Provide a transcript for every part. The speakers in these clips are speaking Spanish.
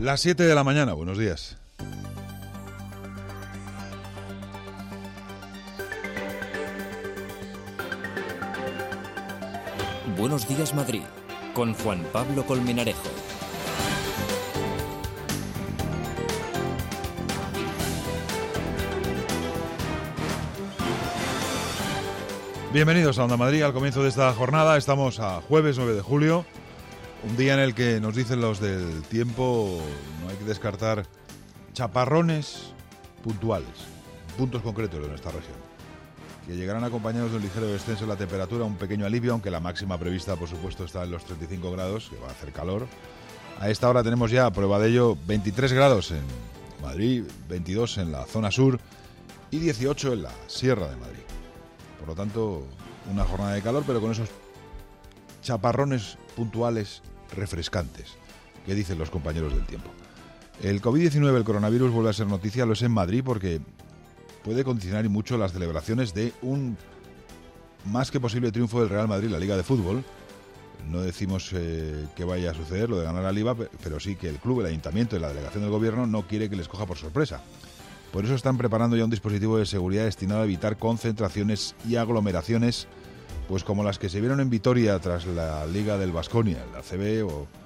Las 7 de la mañana, buenos días. Buenos días, Madrid, con Juan Pablo Colmenarejo. Bienvenidos a Onda Madrid, al comienzo de esta jornada. Estamos a jueves 9 de julio, un día en el que nos dicen los del tiempo, no hay que descartar chaparrones puntuales, puntos concretos de nuestra región, que llegarán acompañados de un ligero descenso en la temperatura, un pequeño alivio, aunque la máxima prevista, por supuesto, está en los 35 grados, que va a hacer calor. A esta hora tenemos ya, prueba de ello, 23 grados en Madrid, 22 en la zona sur y 18 en la Sierra de Madrid. Por lo tanto, una jornada de calor, pero con esos chaparrones puntuales refrescantes, que dicen los compañeros del tiempo. El COVID-19, el coronavirus, vuelve a ser noticia, lo es en Madrid, porque puede condicionar y mucho las celebraciones de un más que posible triunfo del Real Madrid en la Liga de Fútbol. No decimos que vaya a suceder lo de ganar la Liga, pero sí que el club, el ayuntamiento y la delegación del gobierno no quiere que les coja por sorpresa. Por eso están preparando ya un dispositivo de seguridad destinado a evitar concentraciones y aglomeraciones, pues como las que se vieron en Vitoria tras la Liga del Baskonia, el ACB,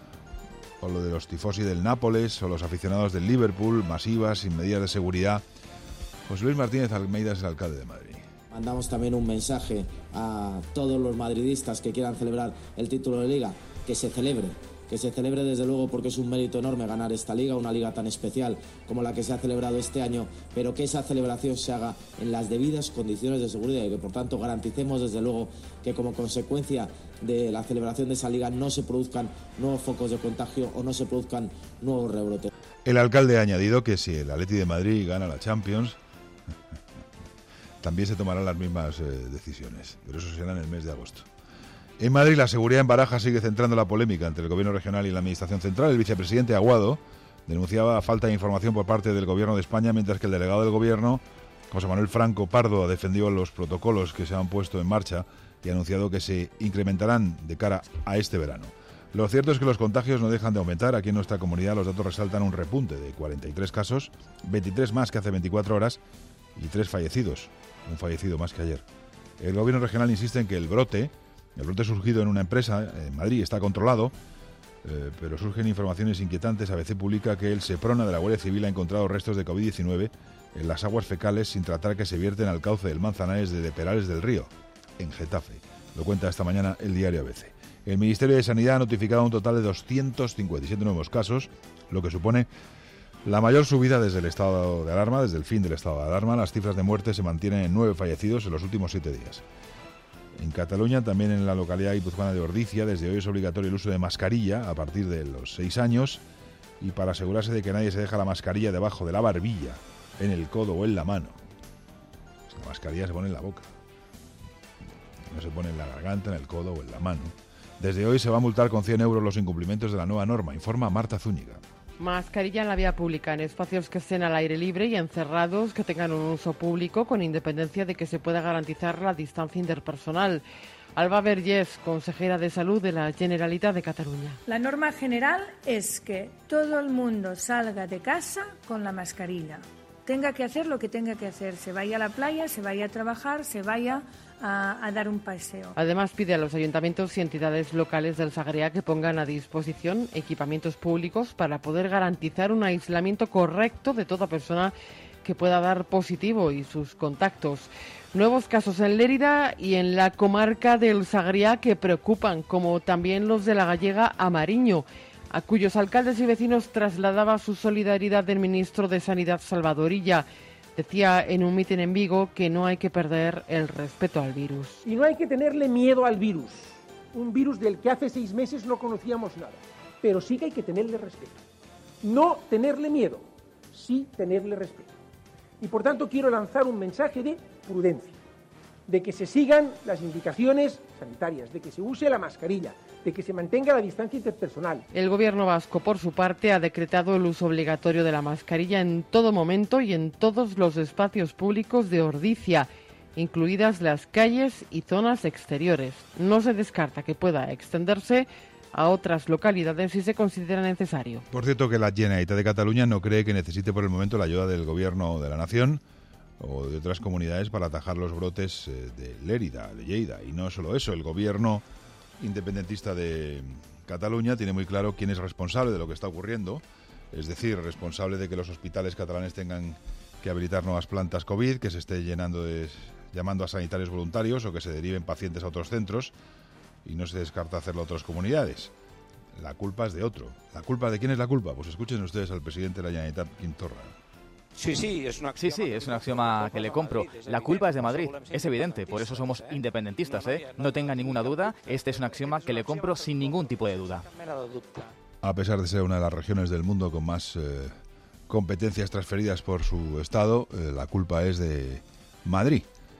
o lo de los tifosi del Nápoles, o los aficionados del Liverpool, masivas, sin medidas de seguridad. José Luis Martínez Almeida es el alcalde de Madrid. Mandamos también un mensaje a todos los madridistas que quieran celebrar el título de Liga, que se celebre desde luego, porque es un mérito enorme ganar esta Liga, una Liga tan especial como la que se ha celebrado este año, pero que esa celebración se haga en las debidas condiciones de seguridad y que por tanto garanticemos desde luego que como consecuencia de la celebración de esa Liga no se produzcan nuevos focos de contagio o no se produzcan nuevos rebrotes. El alcalde ha añadido que si el Atleti de Madrid gana la Champions, también se tomarán las mismas decisiones, pero eso será en el mes de agosto. En Madrid, la seguridad en Barajas sigue centrando la polémica entre el gobierno regional y la administración central. El vicepresidente Aguado denunciaba falta de información por parte del gobierno de España, mientras que el delegado del gobierno, José Manuel Franco Pardo, ha defendido los protocolos que se han puesto en marcha y ha anunciado que se incrementarán de cara a este verano. Lo cierto es que los contagios no dejan de aumentar. Aquí en nuestra comunidad los datos resaltan un repunte de 43 casos, 23 más que hace 24 horas y 3 fallecidos, un fallecido más que ayer. El gobierno regional insiste en que el brote surgido en una empresa en Madrid está controlado, pero surgen informaciones inquietantes. ABC publica que el Seprona de la Guardia Civil ha encontrado restos de COVID-19 en las aguas fecales sin tratar que se vierten al cauce del Manzanares de Perales del Río, en Getafe. Lo cuenta esta mañana el diario ABC. El Ministerio de Sanidad ha notificado un total de 257 nuevos casos, lo que supone la mayor subida desde el estado de alarma, desde el fin del estado de alarma. Las cifras de muerte se mantienen en 9 fallecidos en los últimos 7 días. En Cataluña, también en la localidad guipuzcoana de Ordizia, desde hoy es obligatorio el uso de mascarilla a partir de los 6 años y para asegurarse de que nadie se deja la mascarilla debajo de la barbilla, en el codo o en la mano. La mascarilla se pone en la boca, no se pone en la garganta, en el codo o en la mano. Desde hoy se va a multar con 100 euros los incumplimientos de la nueva norma, informa Marta Zúñiga. Mascarilla en la vía pública, en espacios que estén al aire libre y encerrados, que tengan un uso público, con independencia de que se pueda garantizar la distancia interpersonal. Alba Vergés, consejera de Salud de la Generalitat de Cataluña. La norma general es que todo el mundo salga de casa con la mascarilla. Tenga que hacer lo que tenga que hacer, se vaya a la playa, se vaya a trabajar, se vaya a dar un paseo. Además, pide a los ayuntamientos y entidades locales del Sagrea que pongan a disposición equipamientos públicos para poder garantizar un aislamiento correcto de toda persona que pueda dar positivo y sus contactos. Nuevos casos en Lérida y en la comarca del Sagrea que preocupan, como también los de la Gallega a Mariño, a cuyos alcaldes y vecinos trasladaba su solidaridad el ministro de Sanidad Salvador Illa. Decía en un mitin en Vigo que no hay que perder el respeto al virus. Y no hay que tenerle miedo al virus, un virus del que hace 6 meses no conocíamos nada, pero sí que hay que tenerle respeto. No tenerle miedo, sí tenerle respeto. Y por tanto quiero lanzar un mensaje de prudencia, de que se sigan las indicaciones sanitarias, de que se use la mascarilla, de que se mantenga la distancia interpersonal. El gobierno vasco, por su parte, ha decretado el uso obligatorio de la mascarilla en todo momento y en todos los espacios públicos de Ordizia, incluidas las calles y zonas exteriores. No se descarta que pueda extenderse a otras localidades si se considera necesario. Por cierto, que la Generalitat de Cataluña no cree que necesite por el momento la ayuda del Gobierno de la Nación o de otras comunidades para atajar los brotes de Lérida, de Lleida. Y no solo eso, el Gobierno independentista de Cataluña tiene muy claro quién es responsable de lo que está ocurriendo, es decir, responsable de que los hospitales catalanes tengan que habilitar nuevas plantas COVID, que se esté llamando a sanitarios voluntarios o que se deriven pacientes a otros centros, y no se descarta hacerlo a otras comunidades. La culpa es de otro. ¿La culpa de quién es la culpa? Pues escuchen ustedes al presidente de la Generalitat, Quim Torra. Sí, es un axioma que le compro. La culpa es de Madrid, es evidente, por eso somos independentistas, No tenga ninguna duda, este es un axioma que le compro sin ningún tipo de duda. A pesar de ser una de las regiones del mundo con más competencias transferidas por su Estado, la culpa es de Madrid.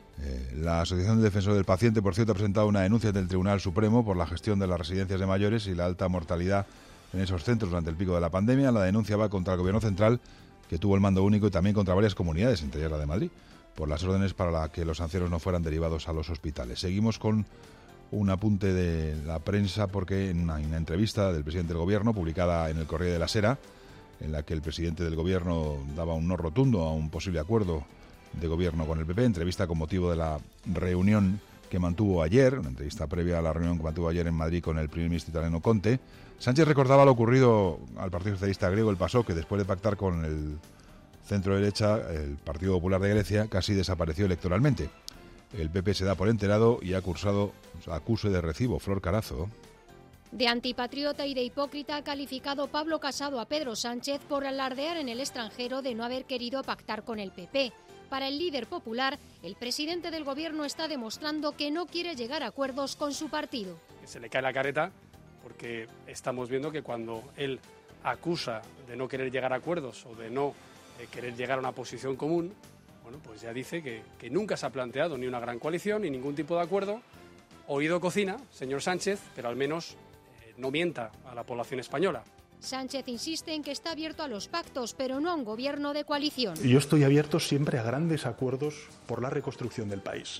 La Asociación de Defensores del Paciente, por cierto, ha presentado una denuncia ante el Tribunal Supremo por la gestión de las residencias de mayores y la alta mortalidad en esos centros durante el pico de la pandemia. La denuncia va contra el Gobierno central, que tuvo el mando único, y también contra varias comunidades, entre ellas la de Madrid, por las órdenes para que los ancianos no fueran derivados a los hospitales. Seguimos con un apunte de la prensa, porque en una entrevista del presidente del Gobierno, publicada en el Correo de la Sera, en la que el presidente del Gobierno daba un no rotundo a un posible acuerdo de gobierno con el PP, entrevista con motivo de la reunión que mantuvo ayer, una entrevista previa a la reunión que mantuvo ayer en Madrid con el primer ministro italiano Conte. Sánchez recordaba lo ocurrido al Partido Socialista griego el PASOK, que después de pactar con el centro-derecha, el Partido Popular de Grecia, casi desapareció electoralmente. El PP se da por enterado y ha cursado acuse de recibo. Flor Carazo. De antipatriota y de hipócrita ha calificado Pablo Casado a Pedro Sánchez por alardear en el extranjero de no haber querido pactar con el PP. Para el líder popular, el presidente del Gobierno está demostrando que no quiere llegar a acuerdos con su partido. Se le cae la careta porque estamos viendo que cuando él acusa de no querer llegar a acuerdos o de no querer llegar a una posición común, bueno, pues ya dice que nunca se ha planteado ni una gran coalición ni ningún tipo de acuerdo. Oído cocina, señor Sánchez, pero al menos no mienta a la población española. Sánchez insiste en que está abierto a los pactos, pero no a un gobierno de coalición. Yo estoy abierto siempre a grandes acuerdos por la reconstrucción del país.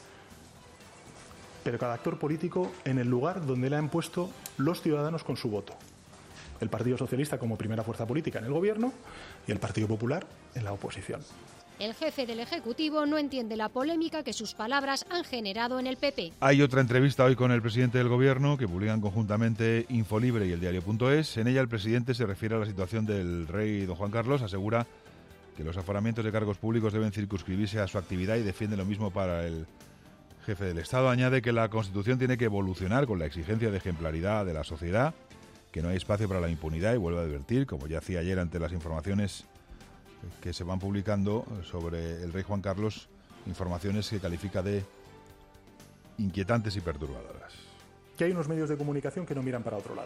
Pero cada actor político en el lugar donde le han puesto los ciudadanos con su voto. El Partido Socialista como primera fuerza política en el gobierno y el Partido Popular en la oposición. El jefe del Ejecutivo no entiende la polémica que sus palabras han generado en el PP. Hay otra entrevista hoy con el presidente del Gobierno que publican conjuntamente Infolibre y el diario.es. En ella el presidente se refiere a la situación del rey don Juan Carlos, asegura que los aforamientos de cargos públicos deben circunscribirse a su actividad y defiende lo mismo para el jefe del Estado. Añade que la Constitución tiene que evolucionar con la exigencia de ejemplaridad de la sociedad, que no hay espacio para la impunidad, y vuelve a advertir, como ya hacía ayer ante las informaciones que se van publicando sobre el rey Juan Carlos, informaciones que califica de inquietantes y perturbadoras. Que hay unos medios de comunicación que no miran para otro lado.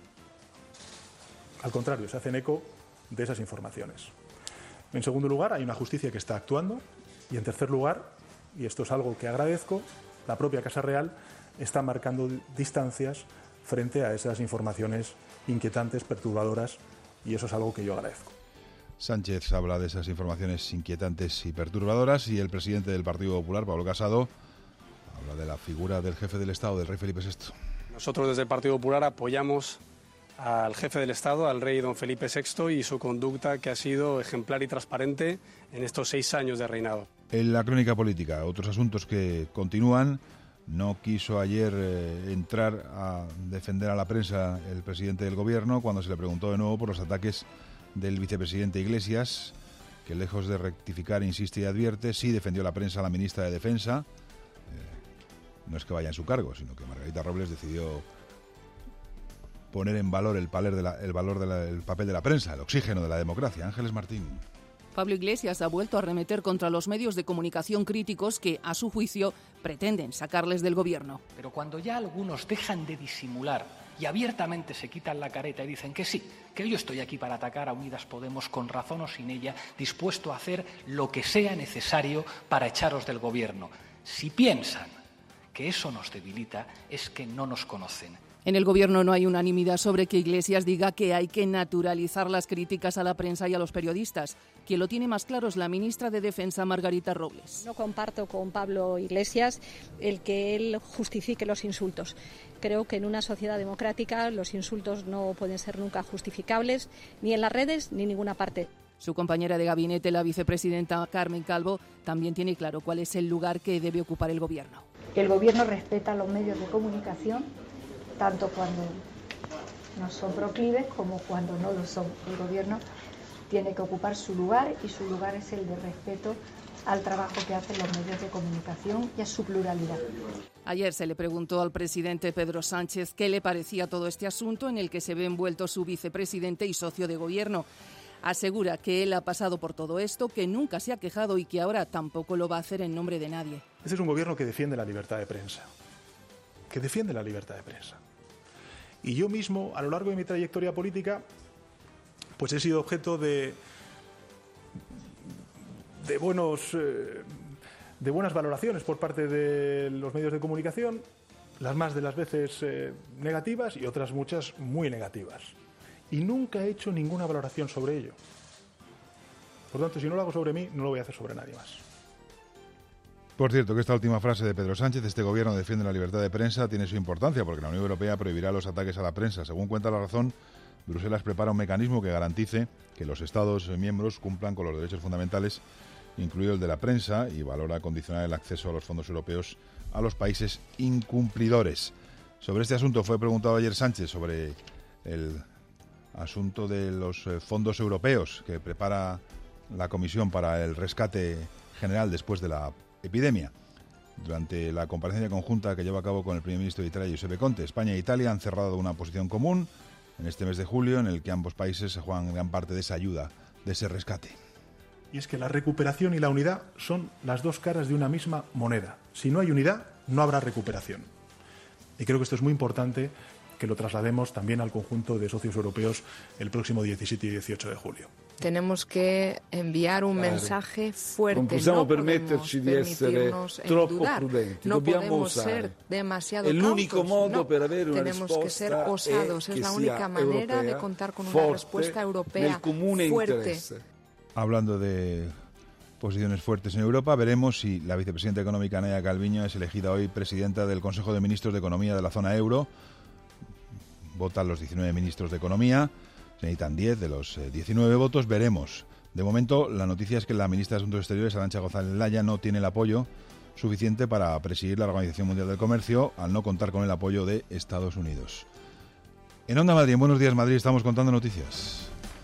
Al contrario, se hacen eco de esas informaciones. En segundo lugar, hay una justicia que está actuando. Y en tercer lugar, y esto es algo que agradezco, la propia Casa Real está marcando distancias frente a esas informaciones inquietantes, perturbadoras, y eso es algo que yo agradezco. Sánchez habla de esas informaciones inquietantes y perturbadoras, y el presidente del Partido Popular, Pablo Casado, habla de la figura del jefe del Estado, del rey Felipe VI. Nosotros desde el Partido Popular apoyamos al jefe del Estado, al rey don Felipe VI, y su conducta, que ha sido ejemplar y transparente en estos 6 años de reinado. En la crónica política, otros asuntos que continúan. No quiso ayer entrar a defender a la prensa el presidente del Gobierno cuando se le preguntó de nuevo por los ataques del vicepresidente Iglesias, que lejos de rectificar insiste y advierte. Sí defendió la prensa a la ministra de Defensa. No es que vaya en su cargo, sino que Margarita Robles decidió poner en valor el papel de la prensa, el oxígeno de la democracia. Ángeles Martín. Pablo Iglesias ha vuelto a arremeter contra los medios de comunicación críticos que, a su juicio, pretenden sacarles del gobierno. Pero cuando ya algunos dejan de disimular y abiertamente se quitan la careta y dicen que sí, que yo estoy aquí para atacar a Unidas Podemos con razón o sin ella, dispuesto a hacer lo que sea necesario para echaros del gobierno. Si piensan que eso nos debilita, es que no nos conocen. En el Gobierno no hay unanimidad sobre que Iglesias diga que hay que naturalizar las críticas a la prensa y a los periodistas. Quien lo tiene más claro es la ministra de Defensa, Margarita Robles. No comparto con Pablo Iglesias el que él justifique los insultos. Creo que en una sociedad democrática los insultos no pueden ser nunca justificables, ni en las redes ni en ninguna parte. Su compañera de gabinete, la vicepresidenta Carmen Calvo, también tiene claro cuál es el lugar que debe ocupar el Gobierno. El Gobierno respeta los medios de comunicación, tanto cuando no son proclives como cuando no lo son. El Gobierno tiene que ocupar su lugar y su lugar es el de respeto al trabajo que hacen los medios de comunicación y a su pluralidad. Ayer se le preguntó al presidente Pedro Sánchez qué le parecía todo este asunto en el que se ve envuelto su vicepresidente y socio de Gobierno. Asegura que él ha pasado por todo esto, que nunca se ha quejado y que ahora tampoco lo va a hacer en nombre de nadie. Este es un Gobierno que defiende la libertad de prensa. Que defiende la libertad de prensa. Y yo mismo, a lo largo de mi trayectoria política, pues he sido objeto de buenas valoraciones por parte de los medios de comunicación, las más de las veces negativas y otras muchas muy negativas. Y nunca he hecho ninguna valoración sobre ello. Por tanto, si no lo hago sobre mí, no lo voy a hacer sobre nadie más. Por cierto, que esta última frase de Pedro Sánchez, este Gobierno defiende la libertad de prensa, tiene su importancia porque la Unión Europea prohibirá los ataques a la prensa. Según cuenta La Razón, Bruselas prepara un mecanismo que garantice que los Estados miembros cumplan con los derechos fundamentales, incluido el de la prensa, y valora condicionar el acceso a los fondos europeos a los países incumplidores. Sobre este asunto fue preguntado ayer Sánchez sobre el asunto de los fondos europeos que prepara la Comisión para el rescate general después de la epidemia. Durante la comparecencia conjunta que lleva a cabo con el primer ministro de Italia, Giuseppe Conte, España e Italia han cerrado una posición común en este mes de julio en el que ambos países se juegan gran parte de esa ayuda, de ese rescate. Y es que la recuperación y la unidad son las dos caras de una misma moneda. Si no hay unidad, no habrá recuperación. Y creo que esto es muy importante que lo traslademos también al conjunto de socios europeos el próximo 17 y 18 de julio. Tenemos que enviar un mensaje fuerte. Non possiamo no permetterci di essere troppo prudenti. No Dobbiamo podemos osare. ser demasiado È l'unico cautos. modo No. per avere una Tenemos que ser risposta osados. che Es la sia única manera de europea, contar con una forte, respuesta europea nel comune fuerte. interesse. Hablando de posiciones fuertes en Europa, veremos si la vicepresidenta económica Nadia Calviño es elegida hoy presidenta del Consejo de Ministros de Economía de la zona euro. Votan los 19 ministros de Economía, se necesitan 10 de los 19 votos, veremos. De momento, la noticia es que la ministra de Asuntos Exteriores, Arantxa González Laya, no tiene el apoyo suficiente para presidir la Organización Mundial del Comercio, al no contar con el apoyo de Estados Unidos. En Onda Madrid, en Buenos Días Madrid, estamos contando noticias.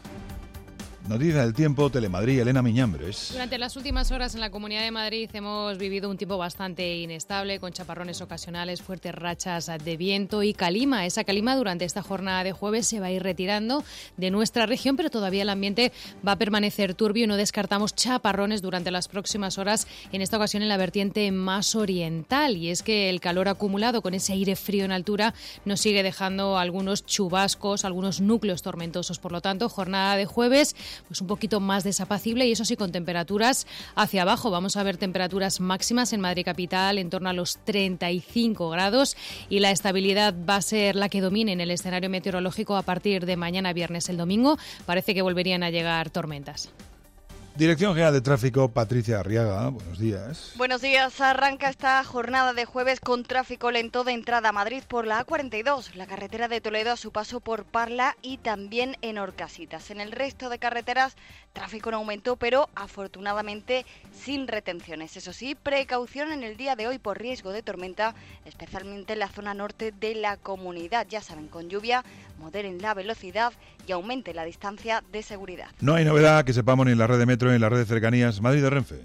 Noticia del tiempo, Telemadrid, Elena Miñambres. Durante las últimas horas en la Comunidad de Madrid hemos vivido un tiempo bastante inestable, con chaparrones ocasionales, fuertes rachas de viento y calima. Esa calima durante esta jornada de jueves se va a ir retirando de nuestra región, pero todavía el ambiente va a permanecer turbio y no descartamos chaparrones durante las próximas horas, en esta ocasión en la vertiente más oriental. Y es que el calor acumulado con ese aire frío en altura nos sigue dejando algunos chubascos, algunos núcleos tormentosos. Por lo tanto, jornada de jueves pues un poquito más desapacible y eso sí, con temperaturas hacia abajo. Vamos a ver temperaturas máximas en Madrid capital en torno a los 35 grados y la estabilidad va a ser la que domine en el escenario meteorológico a partir de mañana viernes. El domingo parece que volverían a llegar tormentas. Dirección General de Tráfico, Patricia Arriaga, buenos días. Buenos días, arranca esta jornada de jueves con tráfico lento de entrada a Madrid por la A42, la carretera de Toledo a su paso por Parla y también en Orcasitas. En el resto de carreteras, tráfico en aumento, pero afortunadamente sin retenciones. Eso sí, precaución en el día de hoy por riesgo de tormenta, especialmente en la zona norte de la comunidad. Ya saben, con lluvia, moderen la velocidad y aumente la distancia de seguridad. No hay novedad que sepamos ni en la red de metro ni en la red de cercanías Madrid de Renfe.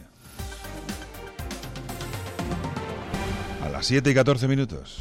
A las 7:14 minutos.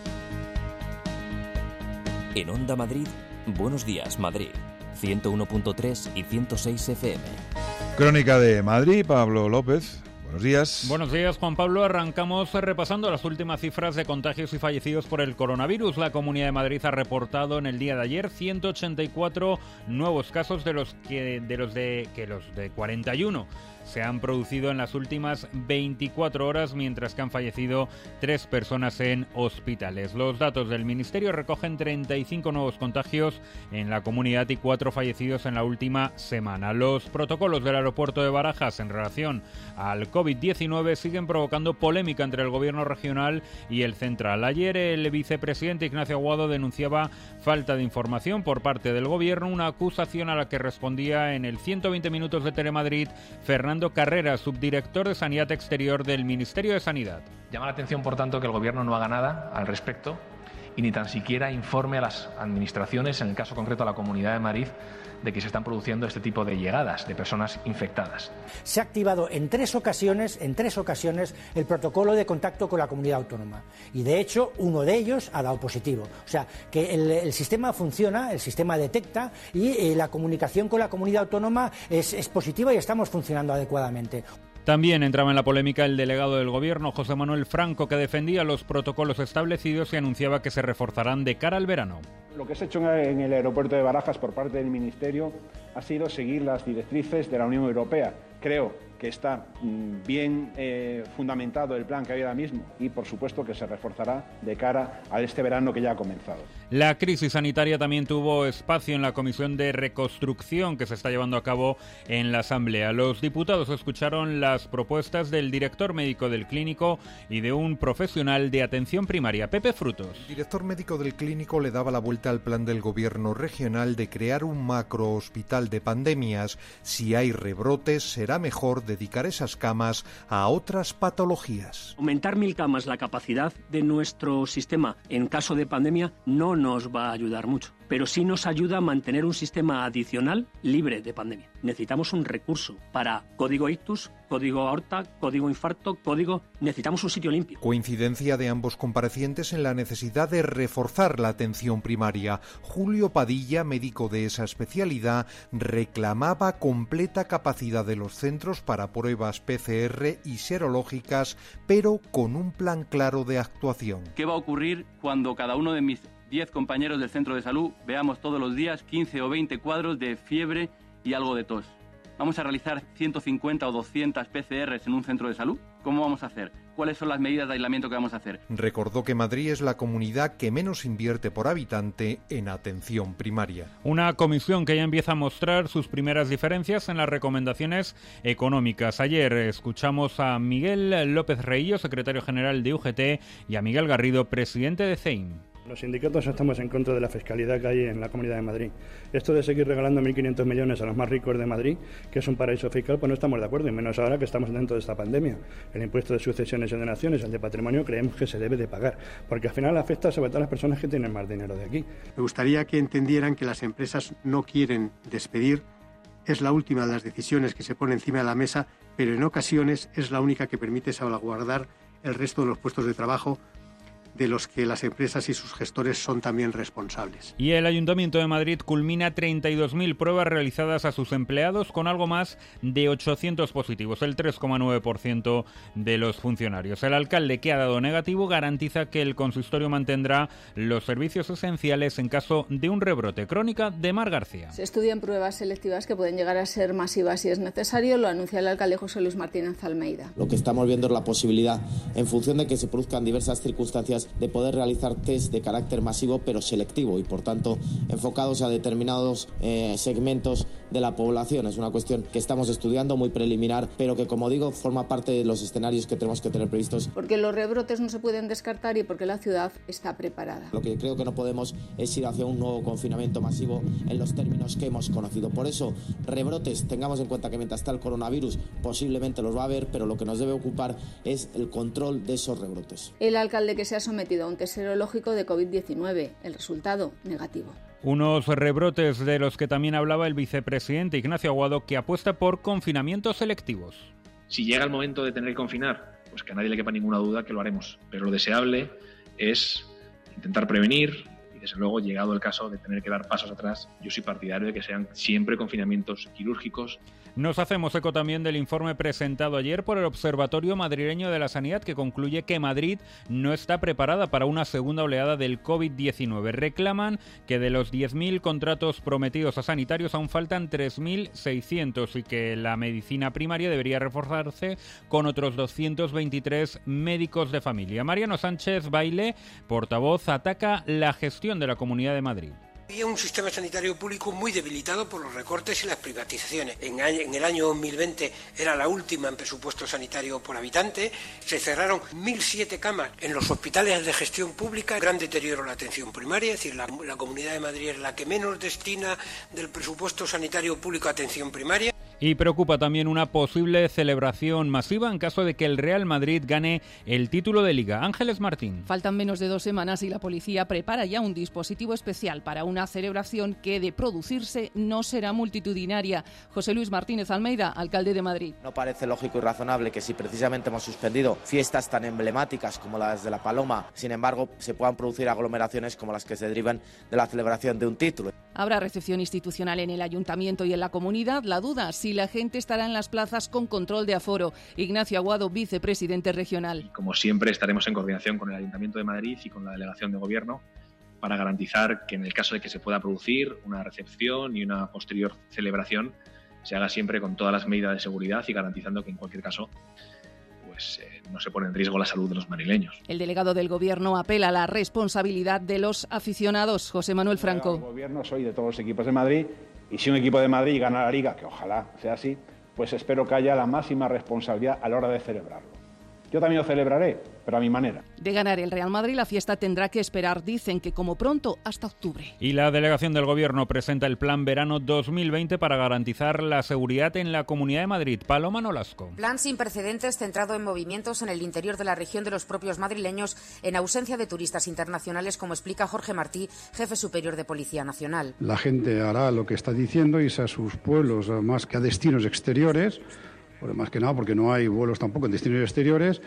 En Onda Madrid, Buenos Días Madrid, 101.3 y 106 FM. Crónica de Madrid, Pablo López. Buenos días. Buenos días, Juan Pablo. Arrancamos repasando las últimas cifras de contagios y fallecidos por el coronavirus. La Comunidad de Madrid ha reportado en el día de ayer 184 nuevos casos de los de 41. se han producido en las últimas 24 horas, mientras que han fallecido 3 personas en hospitales. Los datos del Ministerio recogen 35 nuevos contagios en la comunidad y 4 fallecidos en la última semana. Los protocolos del aeropuerto de Barajas en relación al COVID-19 siguen provocando polémica entre el gobierno regional y el central. Ayer el vicepresidente Ignacio Aguado denunciaba falta de información por parte del gobierno, una acusación a la que respondía en el 120 minutos de Telemadrid Fernando Carreras, subdirector de Sanidad Exterior del Ministerio de Sanidad. Llama la atención, por tanto, que el Gobierno no haga nada al respecto y ni tan siquiera informe a las administraciones, en el caso concreto a la Comunidad de Madrid, de que se están produciendo este tipo de llegadas de personas infectadas. Se ha activado en tres ocasiones, el protocolo de contacto con la comunidad autónoma. Y de hecho, uno de ellos ha dado positivo. O sea, que el sistema funciona, el sistema detecta y la comunicación con la comunidad autónoma es positiva y estamos funcionando adecuadamente. También entraba en la polémica el delegado del Gobierno, José Manuel Franco, que defendía los protocolos establecidos y anunciaba que se reforzarán de cara al verano. Lo que se ha hecho en el aeropuerto de Barajas por parte del Ministerio ha sido seguir las directrices de la Unión Europea. Creo que está bien fundamentado el plan que hay ahora mismo y, por supuesto, que se reforzará de cara a este verano que ya ha comenzado. La crisis sanitaria también tuvo espacio en la Comisión de Reconstrucción que se está llevando a cabo en la Asamblea. Los diputados escucharon las propuestas del director médico del clínico y de un profesional de atención primaria, Pepe Frutos. El director médico del clínico le daba la vuelta al plan del gobierno regional de crear un macrohospital de pandemias. Si hay rebrotes, será mejor dedicar esas camas a otras patologías. Aumentar 1000 camas la capacidad de nuestro sistema en caso de pandemia no nos va a ayudar mucho, pero sí nos ayuda a mantener un sistema adicional libre de pandemia. Necesitamos un recurso para código ictus, código aorta, código infarto, necesitamos un sitio limpio. Coincidencia de ambos comparecientes en la necesidad de reforzar la atención primaria. Julio Padilla, médico de esa especialidad, reclamaba completa capacidad de los centros para pruebas PCR y serológicas, pero con un plan claro de actuación. ¿Qué va a ocurrir cuando cada uno de mis 10 compañeros del centro de salud veamos todos los días 15 o 20 cuadros de fiebre y algo de tos? ¿Vamos a realizar 150 o 200 PCRs en un centro de salud? ¿Cómo vamos a hacer? ¿Cuáles son las medidas de aislamiento que vamos a hacer? Recordó que Madrid es la comunidad que menos invierte por habitante en atención primaria. Una comisión que ya empieza a mostrar sus primeras diferencias en las recomendaciones económicas. Ayer escuchamos a Miguel López Reillo, secretario general de UGT, y a Miguel Garrido, presidente de CEIM. Los sindicatos estamos en contra de la fiscalidad que hay en la Comunidad de Madrid. Esto de seguir regalando 1.500 millones a los más ricos de Madrid, que es un paraíso fiscal, pues no estamos de acuerdo, y menos ahora que estamos dentro de esta pandemia. El impuesto de sucesiones y donaciones, el de patrimonio, creemos que se debe de pagar, porque al final afecta sobre todo a las personas que tienen más dinero de aquí. Me gustaría que entendieran que las empresas no quieren despedir. Es la última de las decisiones que se pone encima de la mesa, pero en ocasiones es la única que permite salvaguardar el resto de los puestos de trabajo de los que las empresas y sus gestores son también responsables. Y el Ayuntamiento de Madrid culmina 32.000 pruebas realizadas a sus empleados con algo más de 800 positivos, el 3,9% de los funcionarios. El alcalde, que ha dado negativo, garantiza que el consistorio mantendrá los servicios esenciales en caso de un rebrote. Crónica de Mar García. Se estudian pruebas selectivas que pueden llegar a ser masivas si es necesario, lo anuncia el alcalde José Luis Martínez Almeida. Lo que estamos viendo es la posibilidad, en función de que se produzcan diversas circunstancias, de poder realizar test de carácter masivo pero selectivo y por tanto enfocados a determinados segmentos de la población. Es una cuestión que estamos estudiando, muy preliminar, pero que, como digo, forma parte de los escenarios que tenemos que tener previstos. Porque los rebrotes no se pueden descartar y porque la ciudad está preparada. Lo que creo que no podemos es ir hacia un nuevo confinamiento masivo en los términos que hemos conocido. Por eso, rebrotes, tengamos en cuenta que mientras está el coronavirus posiblemente los va a haber, pero lo que nos debe ocupar es el control de esos rebrotes. El alcalde, que se ha sometido a un test serológico de COVID-19, el resultado negativo. Unos rebrotes de los que también hablaba el vicepresidente Ignacio Aguado, que apuesta por confinamientos selectivos. Si llega el momento de tener que confinar, pues que a nadie le quepa ninguna duda que lo haremos. Pero lo deseable es intentar prevenir y desde luego, llegado el caso de tener que dar pasos atrás, yo soy partidario de que sean siempre confinamientos quirúrgicos. Nos hacemos eco también del informe presentado ayer por el Observatorio Madrileño de la Sanidad, que concluye que Madrid no está preparada para una segunda oleada del COVID-19. Reclaman que de los 10.000 contratos prometidos a sanitarios aún faltan 3.600 y que la medicina primaria debería reforzarse con otros 223 médicos de familia. Mariano Sánchez Baile, portavoz, ataca la gestión de la Comunidad de Madrid. Había un sistema sanitario público muy debilitado por los recortes y las privatizaciones. En el año 2020 era la última en presupuesto sanitario por habitante. Se cerraron 1.007 camas en los hospitales de gestión pública. Gran deterioro en la atención primaria, es decir, la Comunidad de Madrid es la que menos destina del presupuesto sanitario público a atención primaria. Y preocupa también una posible celebración masiva en caso de que el Real Madrid gane el título de Liga. Ángeles Martín. Faltan menos de 2 semanas y la policía prepara ya un dispositivo especial para una celebración que, de producirse, no será multitudinaria. José Luis Martínez Almeida, alcalde de Madrid. No parece lógico y razonable que, si precisamente hemos suspendido fiestas tan emblemáticas como las de la Paloma, sin embargo, se puedan producir aglomeraciones como las que se derivan de la celebración de un título. Habrá recepción institucional en el Ayuntamiento y en la comunidad. La duda, si la gente estará en las plazas con control de aforo. Ignacio Aguado, vicepresidente regional. Como siempre, estaremos en coordinación con el Ayuntamiento de Madrid y con la Delegación de Gobierno para garantizar que, en el caso de que se pueda producir una recepción y una posterior celebración, se haga siempre con todas las medidas de seguridad y garantizando que, en cualquier caso, no se pone en riesgo la salud de los madrileños. El delegado del Gobierno apela a la responsabilidad de los aficionados. José Manuel Franco. El Gobierno soy de todos los equipos de Madrid, y si un equipo de Madrid gana la Liga, que ojalá sea así, pues espero que haya la máxima responsabilidad a la hora de celebrarlo. Yo también lo celebraré, pero a mi manera. De ganar el Real Madrid, la fiesta tendrá que esperar, dicen que como pronto, hasta octubre. Y la delegación del Gobierno presenta el Plan Verano 2020 para garantizar la seguridad en la Comunidad de Madrid. Paloma Nolasco. Plan sin precedentes centrado en movimientos en el interior de la región de los propios madrileños en ausencia de turistas internacionales, como explica Jorge Martí, jefe superior de Policía Nacional. La gente hará lo que está diciendo, irse a sus pueblos más que a destinos exteriores, más que nada porque no hay vuelos tampoco en destinos exteriores,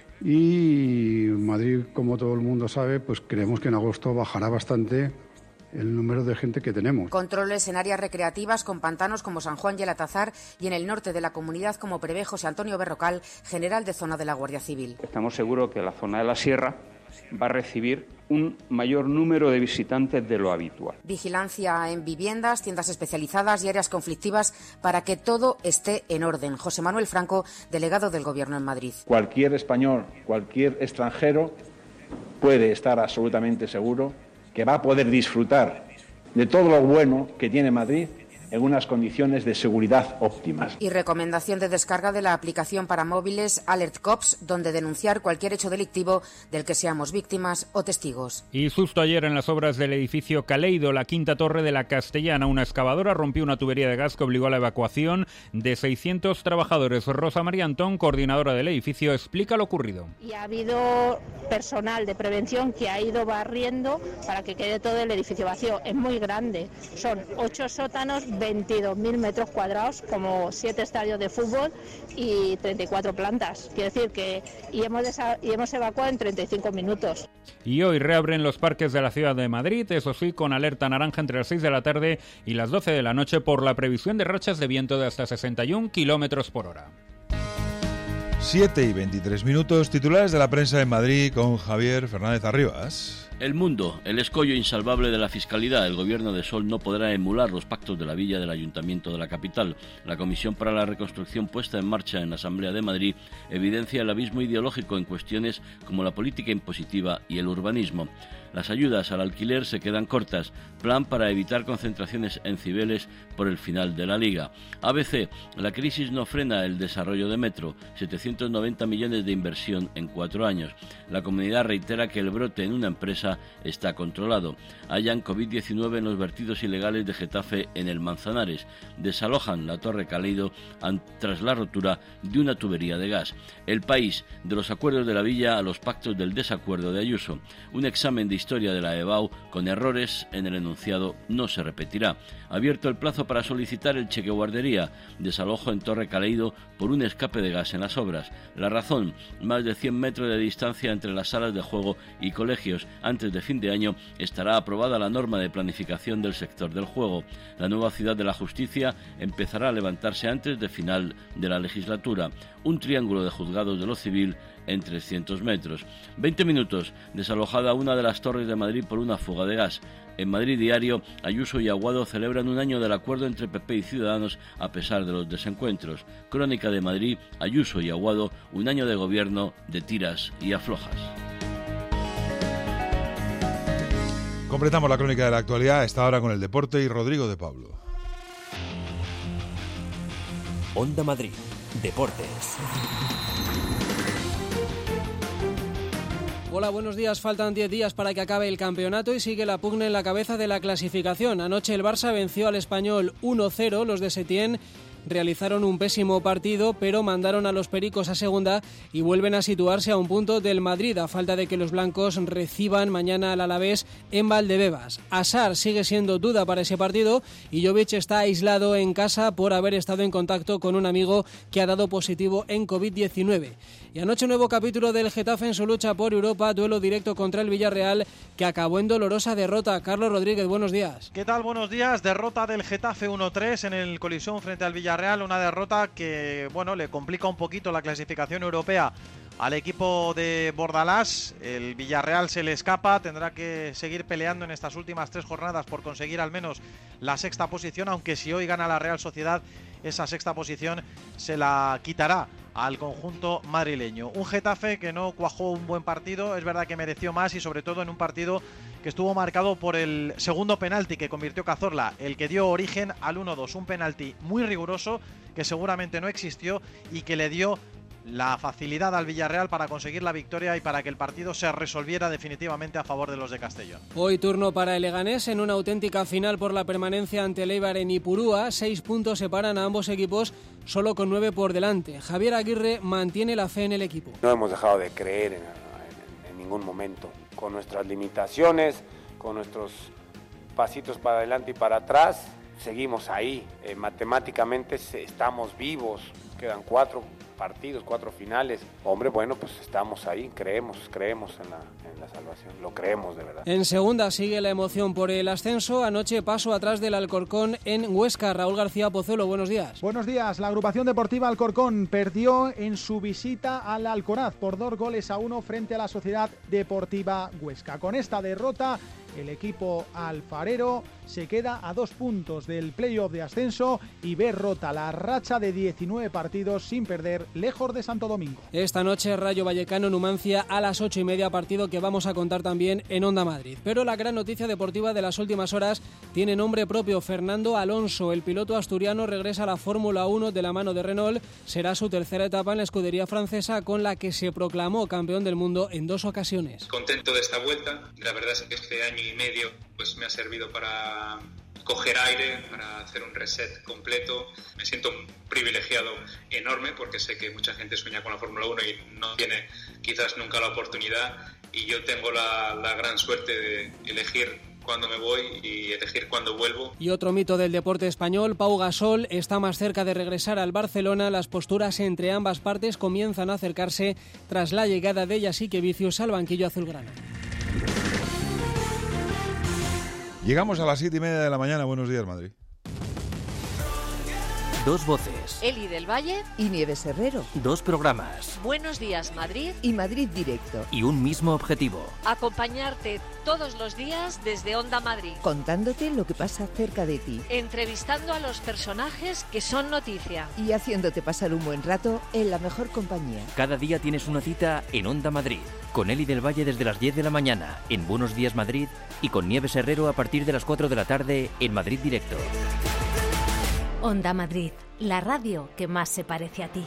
y Madrid, como todo el mundo sabe, pues creemos que en agosto bajará bastante el número de gente que tenemos. Controles en áreas recreativas con pantanos como San Juan y el Atazar, y en el norte de la comunidad, como prevé José Antonio Berrocal, general de zona de la Guardia Civil. Estamos seguros que la zona de la Sierra va a recibir un mayor número de visitantes de lo habitual. Vigilancia en viviendas, tiendas especializadas y áreas conflictivas para que todo esté en orden. José Manuel Franco, delegado del Gobierno en Madrid. Cualquier español, cualquier extranjero puede estar absolutamente seguro que va a poder disfrutar de todo lo bueno que tiene Madrid en unas condiciones de seguridad óptimas. Y recomendación de descarga de la aplicación para móviles Alert Cops, donde denunciar cualquier hecho delictivo del que seamos víctimas o testigos. Y susto ayer en las obras del edificio Caleido, la quinta torre de la Castellana. Una excavadora rompió una tubería de gas que obligó a la evacuación de 600 trabajadores. Rosa María Antón, coordinadora del edificio, explica lo ocurrido. Y ha habido personal de prevención que ha ido barriendo para que quede todo el edificio vacío. Es muy grande, son 8 sótanos, 22.000 metros cuadrados, como 7 estadios de fútbol y 34 plantas. Quiero decir que hemos evacuado en 35 minutos. Y hoy reabren los parques de la ciudad de Madrid, eso sí, con alerta naranja entre las 6 de la tarde y las 12 de la noche por la previsión de rachas de viento de hasta 61 kilómetros por hora. 7:23, titulares de la prensa en Madrid con Javier Fernández Arribas. El Mundo, el escollo insalvable de la fiscalidad. El gobierno de Sol no podrá emular los pactos de la villa del Ayuntamiento de la capital. La Comisión para la Reconstrucción puesta en marcha en la Asamblea de Madrid evidencia el abismo ideológico en cuestiones como la política impositiva y el urbanismo. Las ayudas al alquiler se quedan cortas. Plan para evitar concentraciones en Cibeles por el final de la Liga. ABC, la crisis no frena el desarrollo de Metro. 790 millones de inversión en 4 años. La comunidad reitera que el brote en una empresa está controlado. Hallan COVID-19 en los vertidos ilegales de Getafe en el Manzanares. Desalojan la Torre Caleido tras la rotura de una tubería de gas. El País, de los acuerdos de la Villa a los pactos del desacuerdo de Ayuso. Un examen de historia de la EBAU con errores en el enunciado no se repetirá. Abierto el plazo para solicitar el cheque guardería. Desalojo en Torre Caleido por un escape de gas en las obras. personas. La razón, más de 100 metros de distancia entre las salas de juego y colegios. Antes de fin de año estará aprobada la norma de planificación del sector del juego. La nueva Ciudad de la Justicia empezará a levantarse antes de final de la legislatura. Un triángulo de juzgados de lo civil en 300 metros. 20 minutos, desalojada una de las torres de Madrid por una fuga de gas. En Madrid Diario, Ayuso y Aguado celebran un año del acuerdo entre PP y Ciudadanos a pesar de los desencuentros. Crónica de Madrid, Ayuso y Aguado, un año de gobierno de tiras y aflojas. Completamos la crónica de la actualidad, esta hora con el deporte y Rodrigo de Pablo. Onda Madrid, Deportes. Hola, buenos días. Faltan 10 días para que acabe el campeonato y sigue la pugna en la cabeza de la clasificación. Anoche el Barça venció al Español 1-0. Los de Setién realizaron un pésimo partido, pero mandaron a los Pericos a segunda y vuelven a situarse a un punto del Madrid, a falta de que los blancos reciban mañana al Alavés en Valdebebas. Azar sigue siendo duda para ese partido y Jovic está aislado en casa por haber estado en contacto con un amigo que ha dado positivo en COVID-19. Y anoche nuevo capítulo del Getafe en su lucha por Europa, duelo directo contra el Villarreal que acabó en dolorosa derrota. Carlos Rodríguez, buenos días. ¿Qué tal? Buenos días. Derrota del Getafe 1-3 en el Coliseum frente al Villarreal, una derrota que, bueno, le complica un poquito la clasificación europea al equipo de Bordalás. El Villarreal se le escapa, tendrá que seguir peleando en estas últimas 3 jornadas por conseguir al menos la sexta posición, aunque si hoy gana la Real Sociedad, esa sexta posición se la quitará al conjunto madrileño. Un Getafe que no cuajó un buen partido, es verdad que mereció más y sobre todo en un partido que estuvo marcado por el segundo penalti que convirtió Cazorla, el que dio origen al 1-2, un penalti muy riguroso que seguramente no existió y que le dio la facilidad al Villarreal para conseguir la victoria y para que el partido se resolviera definitivamente a favor de los de Castellón. Hoy turno para el Leganés en una auténtica final por la permanencia ante el Eibar en Ipurúa. 6 puntos separan a ambos equipos, solo con 9 por delante. Javier Aguirre mantiene la fe en el equipo. No hemos dejado de creer en ningún momento, con nuestras limitaciones, con nuestros pasitos para adelante y para atrás, seguimos ahí. Matemáticamente estamos vivos, quedan 4 partidos, 4 finales. Hombre, bueno, pues estamos ahí, creemos en la salvación, lo creemos de verdad. En segunda sigue la emoción por el ascenso. Anoche paso atrás del Alcorcón en Huesca. Raúl García Pozuelo, buenos días. Buenos días. La agrupación deportiva Alcorcón perdió en su visita al Alcoraz por 2-1 frente a la Sociedad Deportiva Huesca. Con esta derrota, el equipo alfarero se queda a 2 puntos del playoff de ascenso y ve rota la racha de 19 partidos sin perder lejos de Santo Domingo. Esta noche Rayo Vallecano Numancia a las 8:30, partido que vamos a contar también en Onda Madrid. Pero la gran noticia deportiva de las últimas horas tiene nombre propio. Fernando Alonso, el piloto asturiano, regresa a la Fórmula 1 de la mano de Renault. Será su tercera etapa en la escudería francesa, con la que se proclamó campeón del mundo en 2 ocasiones. Contento de esta vuelta. La verdad es que este año y medio pues me ha servido para coger aire, para hacer un reset completo. Me siento un privilegiado enorme porque sé que mucha gente sueña con la Fórmula 1 y no tiene quizás nunca la oportunidad, y yo tengo la gran suerte de elegir cuándo me voy y elegir cuándo vuelvo. Y otro mito del deporte español, Pau Gasol está más cerca de regresar al Barcelona. Las posturas entre ambas partes comienzan a acercarse tras la llegada de Yasique Vicius al banquillo azulgrana. Llegamos a las 7:30 de la mañana. Buenos días, Madrid. 2 voces. Eli del Valle y Nieves Herrero. 2 programas. Buenos días, Madrid y Madrid Directo. Y un mismo objetivo. Acompañarte todos los días desde Onda Madrid. Contándote lo que pasa cerca de ti. Entrevistando a los personajes que son noticia. Y haciéndote pasar un buen rato en la mejor compañía. Cada día tienes una cita en Onda Madrid. Con Eli del Valle desde las 10 de la mañana en Buenos Días Madrid y con Nieves Herrero a partir de las 4 de la tarde en Madrid Directo. Onda Madrid, la radio que más se parece a ti.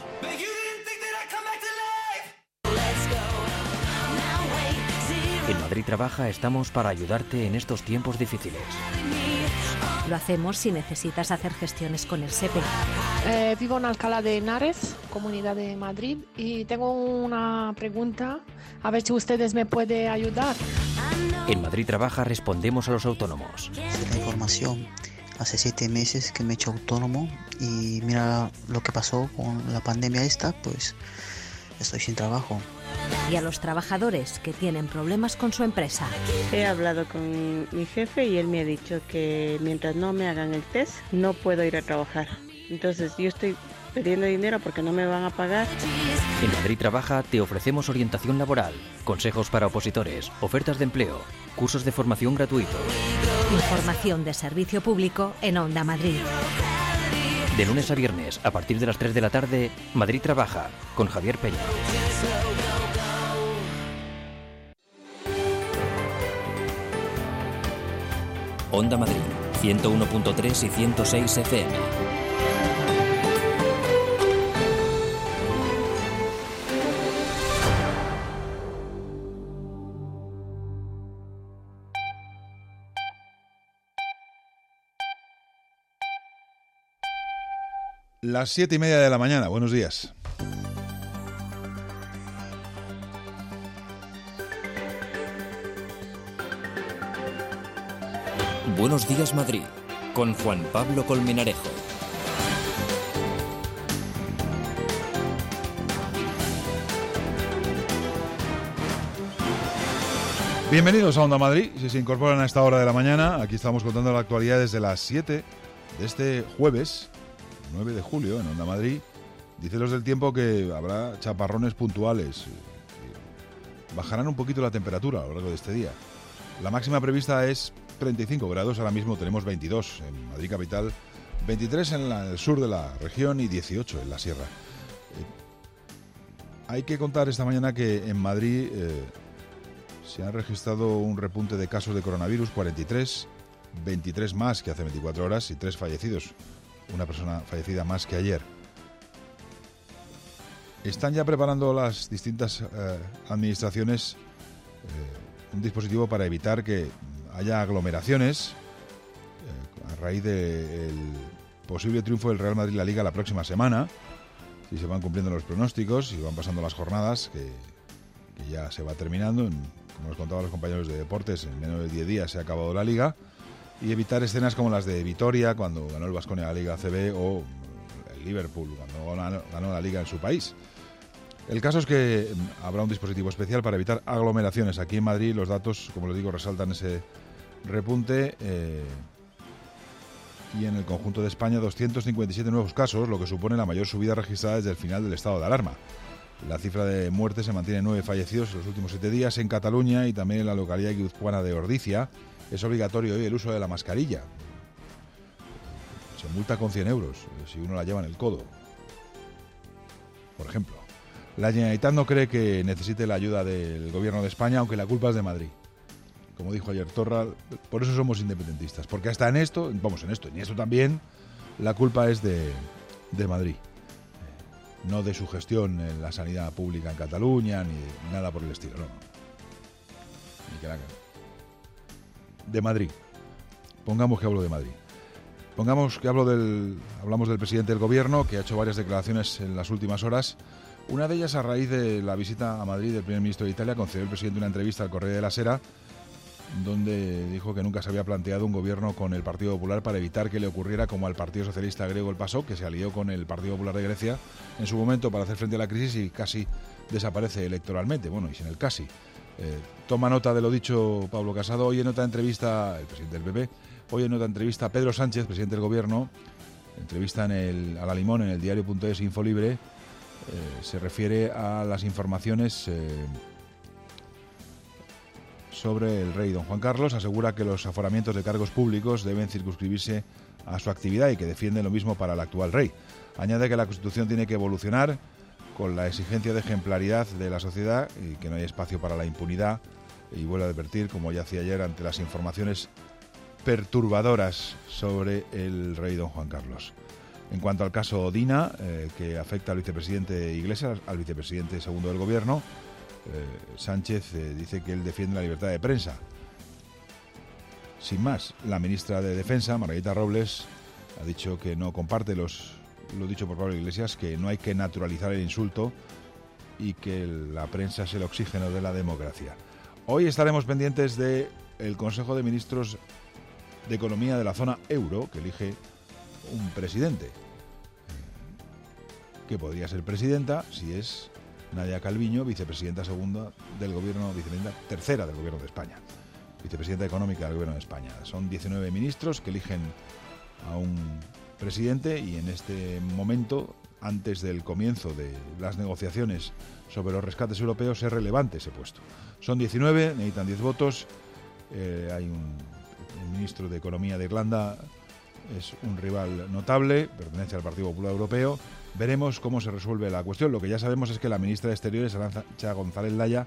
En Madrid Trabaja estamos para ayudarte en estos tiempos difíciles. Lo hacemos si necesitas hacer gestiones con el SEPE. Vivo en Alcalá de Henares, Comunidad de Madrid, y tengo una pregunta, a ver si ustedes me pueden ayudar. En Madrid Trabaja respondemos a los autónomos. La información. Hace 7 meses que me he hecho autónomo y mira lo que pasó con la pandemia esta, pues estoy sin trabajo. Y a los trabajadores que tienen problemas con su empresa. He hablado con mi jefe y él me ha dicho que mientras no me hagan el test no puedo ir a trabajar. Entonces yo estoy pidiendo dinero porque no me van a pagar. En Madrid Trabaja te ofrecemos orientación laboral, consejos para opositores, ofertas de empleo, cursos de formación gratuitos. Información de servicio público en Onda Madrid. De lunes a viernes, a partir de las 3 de la tarde, Madrid Trabaja, con Javier Peña. Onda Madrid, 101.3 y 106 FM. Las 7:30 de la mañana. Buenos días. Buenos días Madrid, con Juan Pablo Colmenarejo. Bienvenidos a Onda Madrid. Si se incorporan a esta hora de la mañana, aquí estamos contando la actualidad desde las 7 de este jueves 9 de julio en Onda Madrid. Dice los del tiempo que habrá chaparrones puntuales. Bajarán un poquito la temperatura a lo largo de este día. La máxima prevista es 35 grados, ahora mismo tenemos 22 en Madrid capital, 23 en el sur de la región y 18 en la sierra. Hay que contar esta mañana que en Madrid se ha registrado un repunte de casos de coronavirus, 43, 23 más que hace 24 horas y 3 fallecidos. Una persona fallecida más que ayer. Están ya preparando las distintas administraciones un dispositivo para evitar que haya aglomeraciones a raíz del posible triunfo del Real Madrid en la Liga la próxima semana, si se van cumpliendo los pronósticos y van pasando las jornadas, que ya se va terminando. Como nos contaban los compañeros de deportes, en menos de 10 días se ha acabado la Liga. Y evitar escenas como las de Vitoria cuando ganó el Baskonia la Liga ACB o el Liverpool cuando ganó la Liga en su país. El caso es que habrá un dispositivo especial para evitar aglomeraciones. Aquí en Madrid los datos, como les digo, resaltan ese repunte y en el conjunto de España 257 nuevos casos, lo que supone la mayor subida registrada desde el final del estado de alarma. La cifra de muertes se mantiene en 9 fallecidos en los últimos 7 días en Cataluña y también en la localidad guipuzcoana de Ordizia. Es obligatorio hoy el uso de la mascarilla. Se multa con 100 euros si uno la lleva en el codo, por ejemplo. La Generalitat no cree que necesite la ayuda del gobierno de España, aunque la culpa es de Madrid. Como dijo ayer Torra, por eso somos independentistas. Porque hasta en esto y en esto también, la culpa es de Madrid. No de su gestión en la sanidad pública en Cataluña, ni nada por el estilo, no. Ni que la de Madrid. Pongamos que hablo de Madrid. Pongamos que hablamos del presidente del gobierno, que ha hecho varias declaraciones en las últimas horas. Una de ellas a raíz de la visita a Madrid del primer ministro de Italia. Concedió el presidente una entrevista al Corriere della Sera, donde dijo que nunca se había planteado un gobierno con el Partido Popular para evitar que le ocurriera como al Partido Socialista griego el PASOK, que se alió con el Partido Popular de Grecia en su momento para hacer frente a la crisis y casi desaparece electoralmente. Bueno, y sin el casi. Toma nota de lo dicho Pablo Casado. Hoy en otra entrevista, el presidente del PP, hoy en otra entrevista a Pedro Sánchez, presidente del Gobierno, entrevista a La Limón en el diario.es Infolibre, se refiere a las informaciones sobre el rey don Juan Carlos. Asegura que los aforamientos de cargos públicos deben circunscribirse a su actividad y que defiende lo mismo para el actual rey. Añade que la Constitución tiene que evolucionar con la exigencia de ejemplaridad de la sociedad y que no hay espacio para la impunidad, y vuelve a advertir, como ya hacía ayer, ante las informaciones perturbadoras sobre el rey don Juan Carlos. En cuanto al caso Dina, que afecta al vicepresidente Iglesias, al vicepresidente segundo del gobierno, Sánchez dice que él defiende la libertad de prensa. Sin más, la ministra de Defensa, Margarita Robles, ha dicho que no comparte lo dicho por Pablo Iglesias, que no hay que naturalizar el insulto y que la prensa es el oxígeno de la democracia. Hoy estaremos pendientes del Consejo de Ministros de Economía de la zona euro, que elige un presidente, que podría ser presidenta si es Nadia Calviño, vicepresidenta segunda del gobierno, vicepresidenta tercera del gobierno de España, vicepresidenta económica del gobierno de España. Son 19 ministros que eligen a un presidente y en este momento, antes del comienzo de las negociaciones sobre los rescates europeos, es relevante ese puesto. Son 19, necesitan 10 votos. Hay el ministro de Economía de Irlanda es un rival notable, pertenece al Partido Popular Europeo. Veremos cómo se resuelve la cuestión. Lo que ya sabemos es que la ministra de Exteriores, Arantxa González Laya,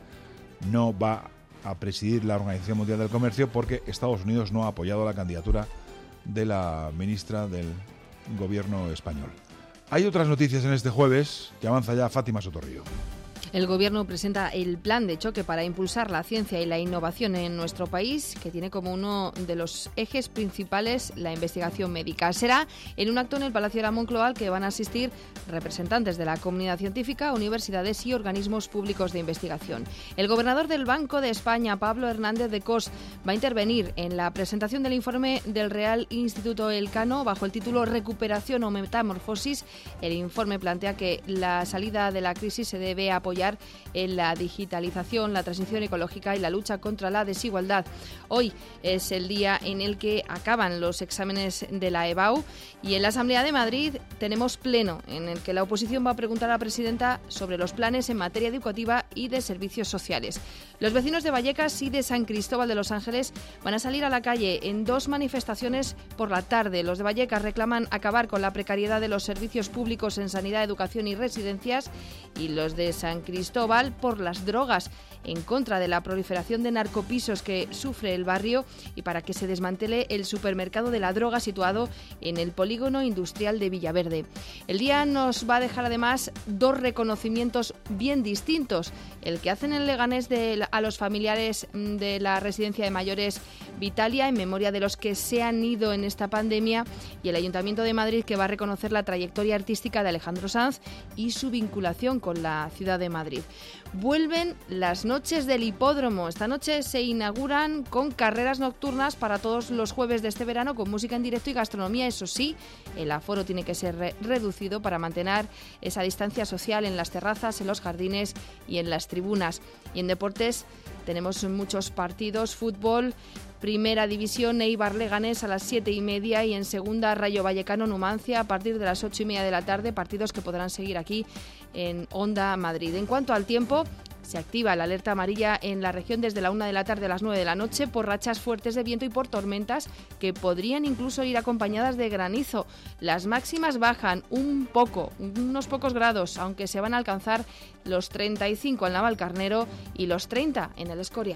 no va a presidir la Organización Mundial del Comercio porque Estados Unidos no ha apoyado la candidatura de la ministra del gobierno español. Hay otras noticias en este jueves que avanza ya Fátima Sotorrío. El Gobierno presenta el plan de choque para impulsar la ciencia y la innovación en nuestro país, que tiene como uno de los ejes principales la investigación médica. Será en un acto en el Palacio de la Moncloa al que van a asistir representantes de la comunidad científica, universidades y organismos públicos de investigación. El gobernador del Banco de España, Pablo Hernández de Cos, va a intervenir en la presentación del informe del Real Instituto Elcano bajo el título Recuperación o Metamorfosis. El informe plantea que la salida de la crisis se debe apoyar en la digitalización, la transición ecológica y la lucha contra la desigualdad. Hoy es el día en el que acaban los exámenes de la EBAU y en la Asamblea de Madrid tenemos pleno en el que la oposición va a preguntar a la presidenta sobre los planes en materia educativa y de servicios sociales. Los vecinos de Vallecas y de San Cristóbal de los Ángeles van a salir a la calle en 2 manifestaciones por la tarde. Los de Vallecas reclaman acabar con la precariedad de los servicios públicos en sanidad, educación y residencias, y los de San Cristóbal por las drogas, en contra de la proliferación de narcopisos que sufre el barrio y para que se desmantele el supermercado de la droga situado en el polígono industrial de Villaverde. El día nos va a dejar además 2 reconocimientos bien distintos. El que hacen en Leganés a los familiares de la residencia de mayores Vitalia en memoria de los que se han ido en esta pandemia, y el Ayuntamiento de Madrid, que va a reconocer la trayectoria artística de Alejandro Sanz y su vinculación con la ciudad de Madrid. Vuelven las noches del hipódromo. Esta noche se inauguran con carreras nocturnas para todos los jueves de este verano, con música en directo y gastronomía. Eso sí, el aforo tiene que ser reducido para mantener esa distancia social en las terrazas, en los jardines y en las tribunas. Y en deportes tenemos muchos partidos. Fútbol, Primera División, Eibar Leganés a las 7:30 y en Segunda Rayo Vallecano Numancia a partir de las 8:30 de la tarde, partidos que podrán seguir aquí en Onda Madrid. En cuanto al tiempo, se activa la alerta amarilla en la región desde la 1 de la tarde a las 9 de la noche por rachas fuertes de viento y por tormentas que podrían incluso ir acompañadas de granizo. Las máximas bajan un poco, unos pocos grados, aunque se van a alcanzar los 35 en Navalcarnero y los 30 en el Escorial.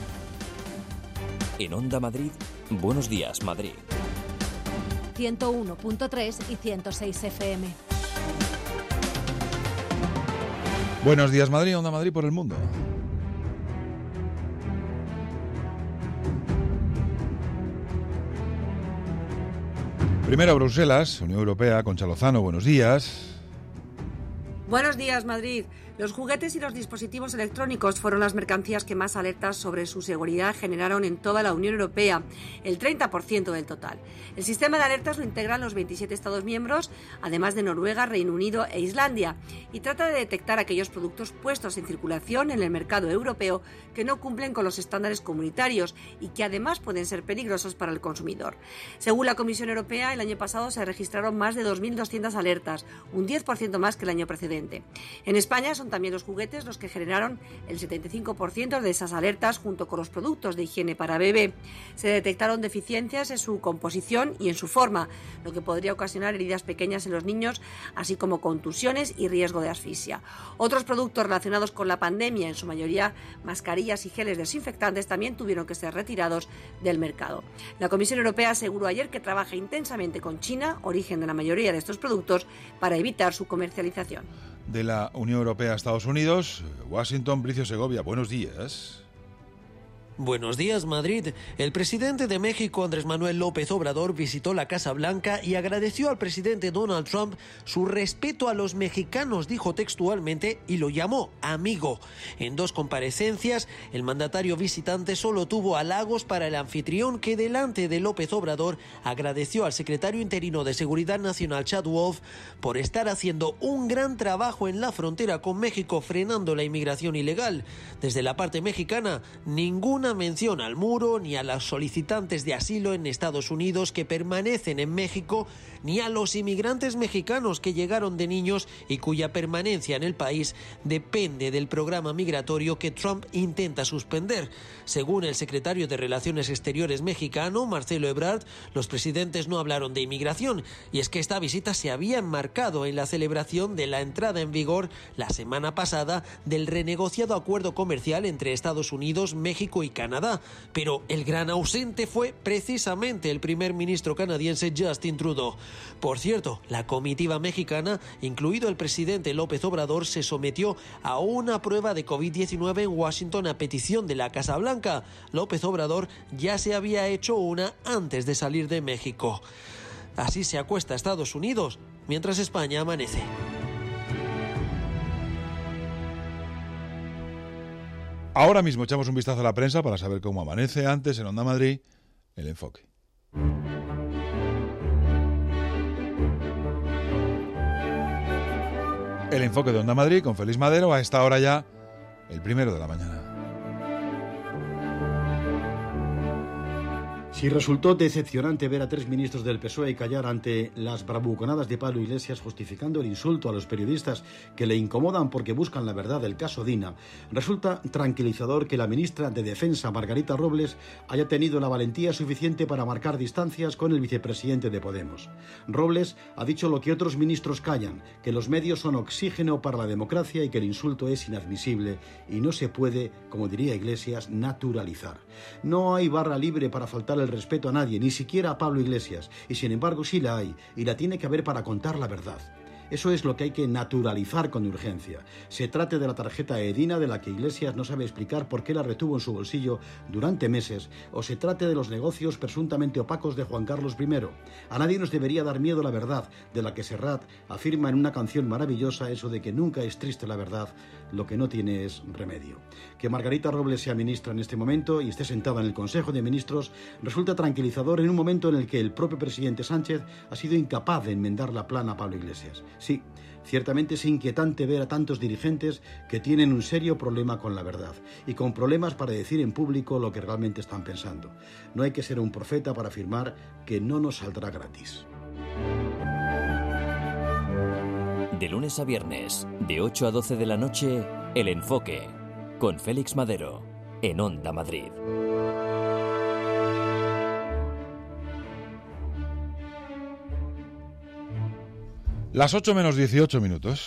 En Onda Madrid, Buenos Días Madrid. 101.3 y 106 FM. Buenos días Madrid, Onda Madrid por el mundo. Primero Bruselas, Unión Europea, Concha Lozano, buenos días. Buenos días, Madrid. Los juguetes y los dispositivos electrónicos fueron las mercancías que más alertas sobre su seguridad generaron en toda la Unión Europea, el 30% del total. El sistema de alertas lo integran los 27 Estados miembros, además de Noruega, Reino Unido e Islandia, y trata de detectar aquellos productos puestos en circulación en el mercado europeo que no cumplen con los estándares comunitarios y que además pueden ser peligrosos para el consumidor. Según la Comisión Europea, el año pasado se registraron más de 2.200 alertas, un 10% más que el año precedente. En España son también los juguetes los que generaron el 75% de esas alertas, junto con los productos de higiene para bebé. Se detectaron deficiencias en su composición y en su forma, lo que podría ocasionar heridas pequeñas en los niños, así como contusiones y riesgo de asfixia. Otros productos relacionados con la pandemia, en su mayoría mascarillas y geles desinfectantes, también tuvieron que ser retirados del mercado. La Comisión Europea aseguró ayer que trabaja intensamente con China, origen de la mayoría de estos productos, para evitar su comercialización. De la Unión Europea a Estados Unidos, Washington, Bricio Segovia, buenos días. Buenos días, Madrid. El presidente de México, Andrés Manuel López Obrador, visitó la Casa Blanca y agradeció al presidente Donald Trump su respeto a los mexicanos, dijo textualmente, y lo llamó amigo. En 2 comparecencias, el mandatario visitante solo tuvo halagos para el anfitrión, que delante de López Obrador agradeció al secretario interino de Seguridad Nacional, Chad Wolf, por estar haciendo un gran trabajo en la frontera con México frenando la inmigración ilegal. Desde la parte mexicana, ninguna mención al muro, ni a los solicitantes de asilo en Estados Unidos que permanecen en México, ni a los inmigrantes mexicanos que llegaron de niños y cuya permanencia en el país depende del programa migratorio que Trump intenta suspender. Según el secretario de Relaciones Exteriores mexicano, Marcelo Ebrard, los presidentes no hablaron de inmigración, y es que esta visita se había enmarcado en la celebración de la entrada en vigor la semana pasada del renegociado acuerdo comercial entre Estados Unidos, México y Canadá, pero el gran ausente fue precisamente el primer ministro canadiense Justin Trudeau. Por cierto, la comitiva mexicana, incluido el presidente López Obrador, se sometió a una prueba de COVID-19 en Washington a petición de la Casa Blanca. López Obrador ya se había hecho una antes de salir de México. Así se acuesta Estados Unidos, mientras España amanece. Ahora mismo echamos un vistazo a la prensa para saber cómo amanece. Antes, en Onda Madrid, el enfoque. El enfoque de Onda Madrid con Félix Madero, a esta hora ya, el 1 de la mañana. Si resultó decepcionante ver a 3 ministros del PSOE callar ante las bravuconadas de Pablo Iglesias justificando el insulto a los periodistas que le incomodan porque buscan la verdad del caso Dina, resulta tranquilizador que la ministra de Defensa, Margarita Robles, haya tenido la valentía suficiente para marcar distancias con el vicepresidente de Podemos. Robles ha dicho lo que otros ministros callan, que los medios son oxígeno para la democracia y que el insulto es inadmisible y no se puede, como diría Iglesias, naturalizar. No hay barra libre para faltar el respeto a nadie, ni siquiera a Pablo Iglesias, y sin embargo sí la hay, y la tiene que haber para contar la verdad. Eso es lo que hay que naturalizar con urgencia. Se trate de la tarjeta Edina, de la que Iglesias no sabe explicar por qué la retuvo en su bolsillo durante meses, o se trate de los negocios presuntamente opacos de Juan Carlos I. A nadie nos debería dar miedo la verdad, de la que Serrat afirma en una canción maravillosa eso de que nunca es triste la verdad, lo que no tiene es remedio. Que Margarita Robles sea ministra en este momento y esté sentada en el Consejo de Ministros resulta tranquilizador en un momento en el que el propio presidente Sánchez ha sido incapaz de enmendar la plana a Pablo Iglesias. Sí, ciertamente es inquietante ver a tantos dirigentes que tienen un serio problema con la verdad y con problemas para decir en público lo que realmente están pensando. No hay que ser un profeta para afirmar que no nos saldrá gratis. De lunes a viernes, de 8 a 12 de la noche, El Enfoque, con Félix Madero, en Onda Madrid. Las 8 menos 18 minutos.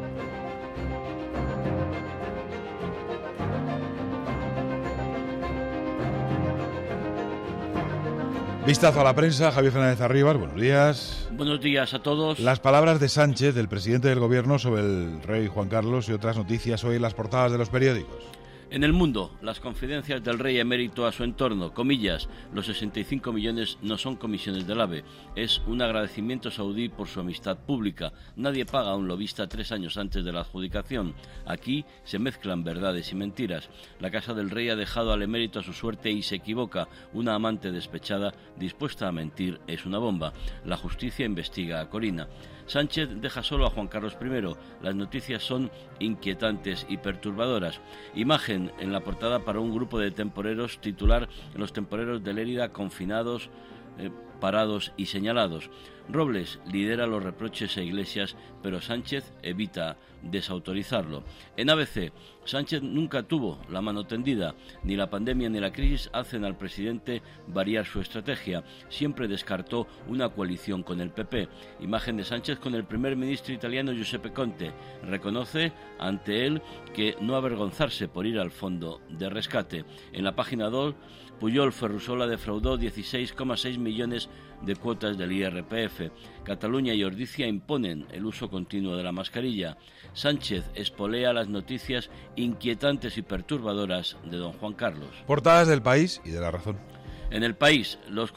Vistazo a la prensa, Javier Fernández Arribas, buenos días. Buenos días a todos. Las palabras de Sánchez, del presidente del gobierno, sobre el rey Juan Carlos y otras noticias hoy en las portadas de los periódicos. En el mundo, las confidencias del rey emérito a su entorno, comillas, los 65 millones no son comisiones del AVE, es un agradecimiento saudí por su amistad pública. Nadie paga a un lobista 3 años antes de la adjudicación. Aquí se mezclan verdades y mentiras. La casa del rey ha dejado al emérito a su suerte y se equivoca. Una amante despechada dispuesta a mentir es una bomba. La justicia investiga a Corina. Sánchez deja solo a Juan Carlos I. Las noticias son inquietantes y perturbadoras. Imagen en la portada para un grupo de temporeros, titular: los temporeros de Lérida confinados, parados y señalados. Robles lidera los reproches a Iglesias, pero Sánchez evita desautorizarlo. En ABC, Sánchez nunca tuvo la mano tendida. Ni la pandemia ni la crisis hacen al presidente variar su estrategia. Siempre descartó una coalición con el PP. Imagen de Sánchez con el primer ministro italiano Giuseppe Conte. Reconoce ante él que no avergonzarse por ir al fondo de rescate. En la página 2, Pujol Ferrusola defraudó 16,6 millones millones de cuotas del IRPF. Cataluña y Ordizia imponen el uso continuo de la mascarilla. Sánchez espolea las noticias inquietantes y perturbadoras de don Juan Carlos. Portadas del País y de La Razón. En El País, los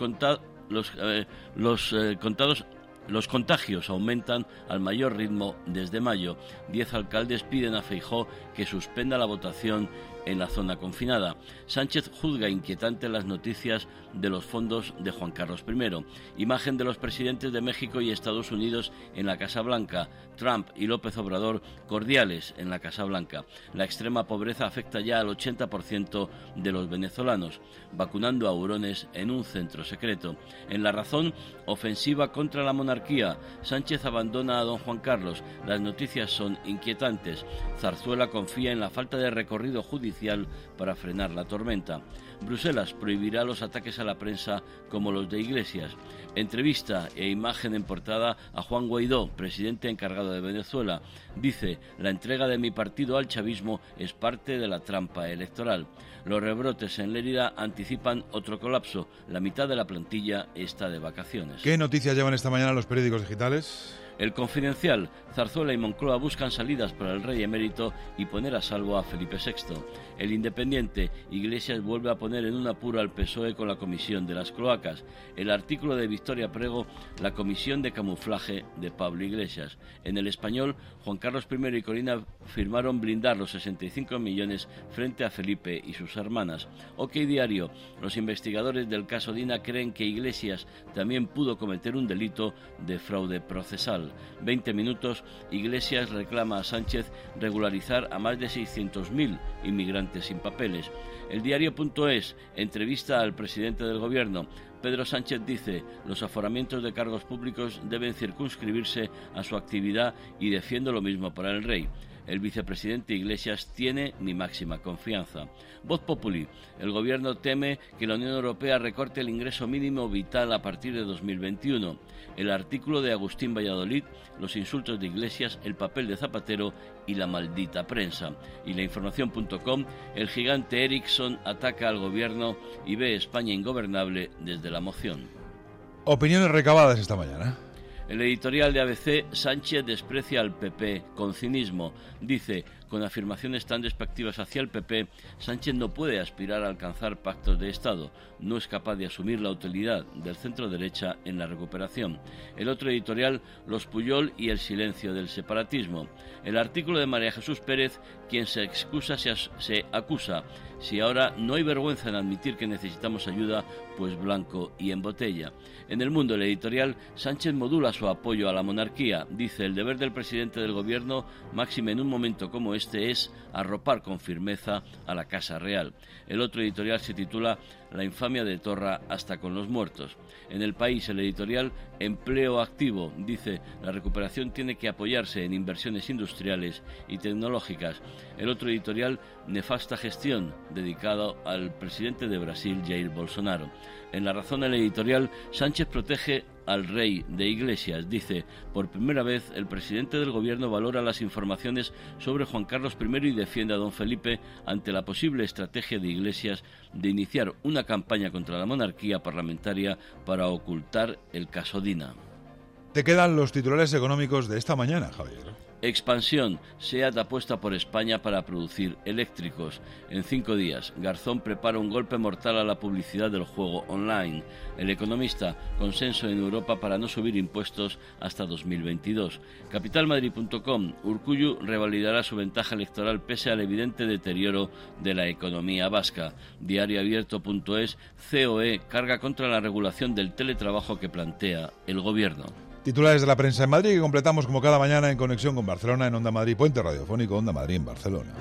contagios aumentan al mayor ritmo desde mayo. 10 alcaldes piden a Feijóo que suspenda la votación en la zona confinada. Sánchez juzga inquietante las noticias de los fondos de Juan Carlos I. Imagen de los presidentes de México y Estados Unidos en la Casa Blanca. Trump y López Obrador cordiales en la Casa Blanca. La extrema pobreza afecta ya al 80% de los venezolanos. Vacunando a hurones en un centro secreto. En La Razón, ofensiva contra la monarquía. Sánchez abandona a don Juan Carlos. Las noticias son inquietantes. Zarzuela confía en la falta de recorrido judicial para frenar la tormenta. Bruselas prohibirá los ataques a la prensa como los de Iglesias. Entrevista e imagen en portada a Juan Guaidó, presidente encargado de Venezuela. Dice: la entrega de mi partido al chavismo es parte de la trampa electoral. Los rebrotes en Lérida anticipan otro colapso. La mitad de la plantilla está de vacaciones. ¿Qué noticias llevan esta mañana los periódicos digitales? El Confidencial, Zarzuela y Moncloa buscan salidas para el rey emérito y poner a salvo a Felipe VI. El Independiente, Iglesias vuelve a poner en un apuro al PSOE con la comisión de las cloacas. El artículo de Victoria Prego, la comisión de camuflaje de Pablo Iglesias. En El Español, Juan Carlos I y Corina firmaron blindar los 65 millones frente a Felipe y sus hermanas. OK Diario, los investigadores del caso Dina creen que Iglesias también pudo cometer un delito de fraude procesal. 20 minutos, Iglesias reclama a Sánchez regularizar a más de 600.000 inmigrantes sin papeles. El diario.es, entrevista al presidente del gobierno. Pedro Sánchez dice: los aforamientos de cargos públicos deben circunscribirse a su actividad y defiendo lo mismo para el rey. El vicepresidente Iglesias tiene mi máxima confianza. Voz Populi. El gobierno teme que la Unión Europea recorte el ingreso mínimo vital a partir de 2021. El artículo de Agustín Valladolid, los insultos de Iglesias, el papel de Zapatero y la maldita prensa. Y la información.com, el gigante Ericsson ataca al gobierno y ve España ingobernable desde la moción. Opiniones recabadas esta mañana. El editorial de ABC, Sánchez desprecia al PP con cinismo. Dice: con afirmaciones tan despectivas hacia el PP, Sánchez no puede aspirar a alcanzar pactos de Estado. No es capaz de asumir la utilidad del centro-derecha en la recuperación. El otro editorial, los Pujol y el silencio del separatismo. El artículo de María Jesús Pérez, quien se excusa se acusa. Si ahora no hay vergüenza en admitir que necesitamos ayuda, pues blanco y en botella. En El Mundo, el editorial, Sánchez modula su apoyo a la monarquía. Dice: el deber del presidente del gobierno, máxime en un momento como este, es arropar con firmeza a la Casa Real. El otro editorial se titula La infamia de Torra hasta con los muertos. En El País, el editorial, empleo activo. Dice: la recuperación tiene que apoyarse en inversiones industriales y tecnológicas. El otro editorial, nefasta gestión, dedicado al presidente de Brasil, Jair Bolsonaro. En La Razón, el editorial, Sánchez protege al rey de Iglesias. Dice: por primera vez el presidente del gobierno valora las informaciones sobre Juan Carlos I y defiende a don Felipe ante la posible estrategia de Iglesias de iniciar una campaña contra la monarquía parlamentaria para ocultar el caso Dina. Te quedan los titulares económicos de esta mañana, Javier. Expansión. SEAT apuesta por España para producir eléctricos. En 5 días, Garzón prepara un golpe mortal a la publicidad del juego online. El Economista, consenso en Europa para no subir impuestos hasta 2022. Capitalmadrid.com, Urkullu revalidará su ventaja electoral pese al evidente deterioro de la economía vasca. Diarioabierto.es, COE carga contra la regulación del teletrabajo que plantea el gobierno. Titulares de la prensa en Madrid que completamos como cada mañana en conexión con Barcelona en Onda Madrid, puente radiofónico Onda Madrid en Barcelona.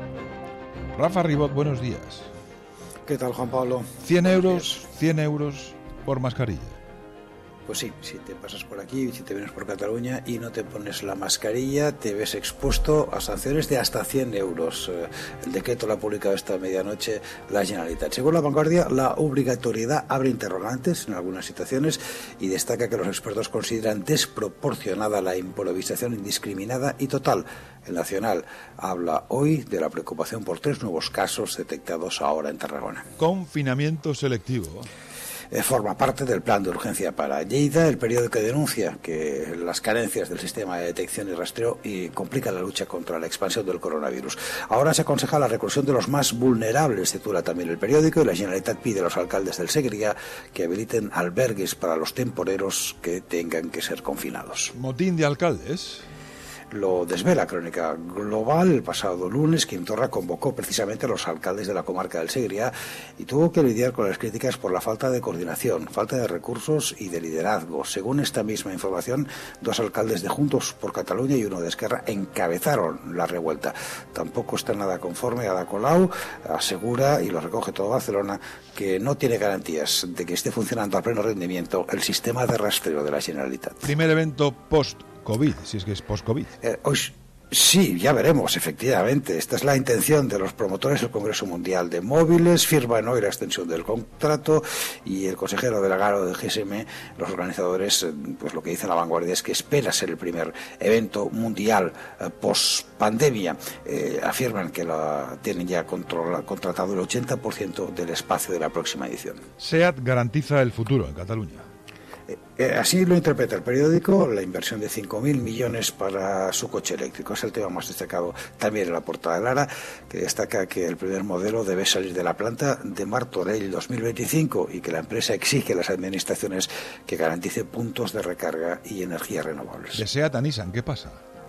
Rafa Ribot, buenos días. ¿Qué tal, Juan Pablo? 100 euros por mascarilla. Pues sí, si te pasas por aquí, si te vienes por Cataluña y no te pones la mascarilla, te ves expuesto a sanciones de hasta 100 euros. El decreto lo ha publicado esta medianoche la Generalitat. Según La Vanguardia, la obligatoriedad abre interrogantes en algunas situaciones y destaca que los expertos consideran desproporcionada la improvisación indiscriminada y total. El Nacional habla hoy de la preocupación por 3 nuevos casos detectados ahora en Tarragona. Confinamiento selectivo. forma parte del plan de urgencia para Lleida. El periódico denuncia que las carencias del sistema de detección y rastreo complican la lucha contra la expansión del coronavirus. Ahora se aconseja la reclusión de los más vulnerables, titula también el periódico, y la Generalitat pide a los alcaldes del Segrià que habiliten albergues para los temporeros que tengan que ser confinados. Motín de alcaldes. Lo desvela Crónica Global. El pasado lunes, Quim Torra convocó precisamente a los alcaldes de la comarca del Segrià y tuvo que lidiar con las críticas por la falta de coordinación, falta de recursos y de liderazgo. Según esta misma información, 2 alcaldes de Juntos por Cataluña y uno de Esquerra encabezaron la revuelta. Tampoco está nada conforme. Ada Colau asegura, y lo recoge todo Barcelona, que no tiene garantías de que esté funcionando a pleno rendimiento el sistema de rastreo de la Generalitat. Primer evento post-COVID, si es que es post-COVID. Sí, ya veremos, efectivamente. Esta es la intención de los promotores del Congreso Mundial de Móviles. Firman hoy la extensión del contrato y el consejero delegado de GSM, los organizadores, pues lo que dice La Vanguardia es que espera ser el primer evento mundial post-pandemia. Afirman que tienen ya contratado el 80% del espacio de la próxima edición. SEAT garantiza el futuro en Cataluña. Así lo interpreta el periódico, la inversión de 5.000 millones para su coche eléctrico. Es el tema más destacado también en la portada de Lara, que destaca que el primer modelo debe salir de la planta de Martorell 2025 y que la empresa exige a las administraciones que garantice puntos de recarga y energías renovables. De SEAT a Nissan, ¿qué pasa?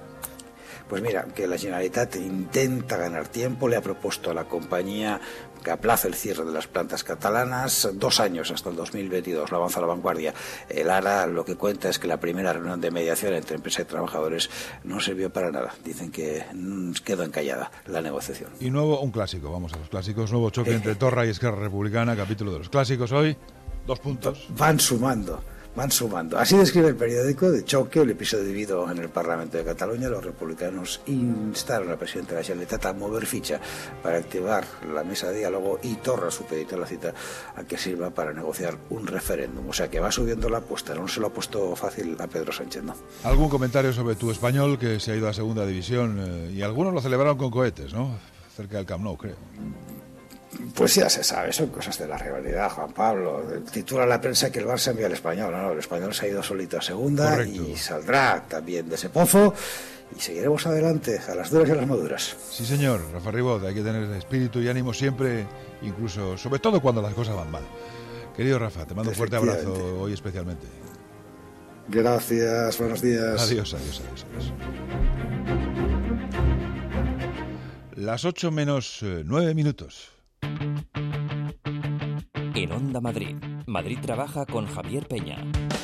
Pues mira, que la Generalitat intenta ganar tiempo, le ha propuesto a la compañía que aplace el cierre de las plantas catalanas 2 años hasta el 2022, lo avanza La Vanguardia. El ARA lo que cuenta es que la primera reunión de mediación entre empresa y trabajadores no sirvió para nada. Dicen que quedó encallada la negociación. Y un clásico, vamos a los clásicos, nuevo choque entre Torra y Esquerra Republicana, capítulo de los clásicos hoy, 2 puntos. Van sumando. Así describe el periódico de choque el episodio vivido en el Parlamento de Cataluña. Los republicanos instaron al presidente de la Generalitat a mover ficha para activar la mesa de diálogo y Torra supeditó la cita a que sirva para negociar un referéndum. O sea que va subiendo la apuesta, no se lo ha puesto fácil a Pedro Sánchez, ¿no? ¿Algún comentario sobre tu Español que se ha ido a segunda división? Y algunos lo celebraron con cohetes, ¿no? Cerca del Camp Nou, creo. Pues ya se sabe, son cosas de la rivalidad, Juan Pablo. Titula la prensa que el Barça envía al Español. No, el Español se ha ido solito a segunda. Correcto. Y saldrá también de ese pozo y seguiremos adelante a las duras y a las maduras. Sí, señor, Rafa Ribot, hay que tener espíritu y ánimo siempre, incluso, sobre todo cuando las cosas van mal. Querido Rafa, te mando un fuerte abrazo hoy especialmente. Gracias, buenos días. Adiós. Las 8 menos 9 minutos. En Onda Madrid, Madrid trabaja con Javier Peña.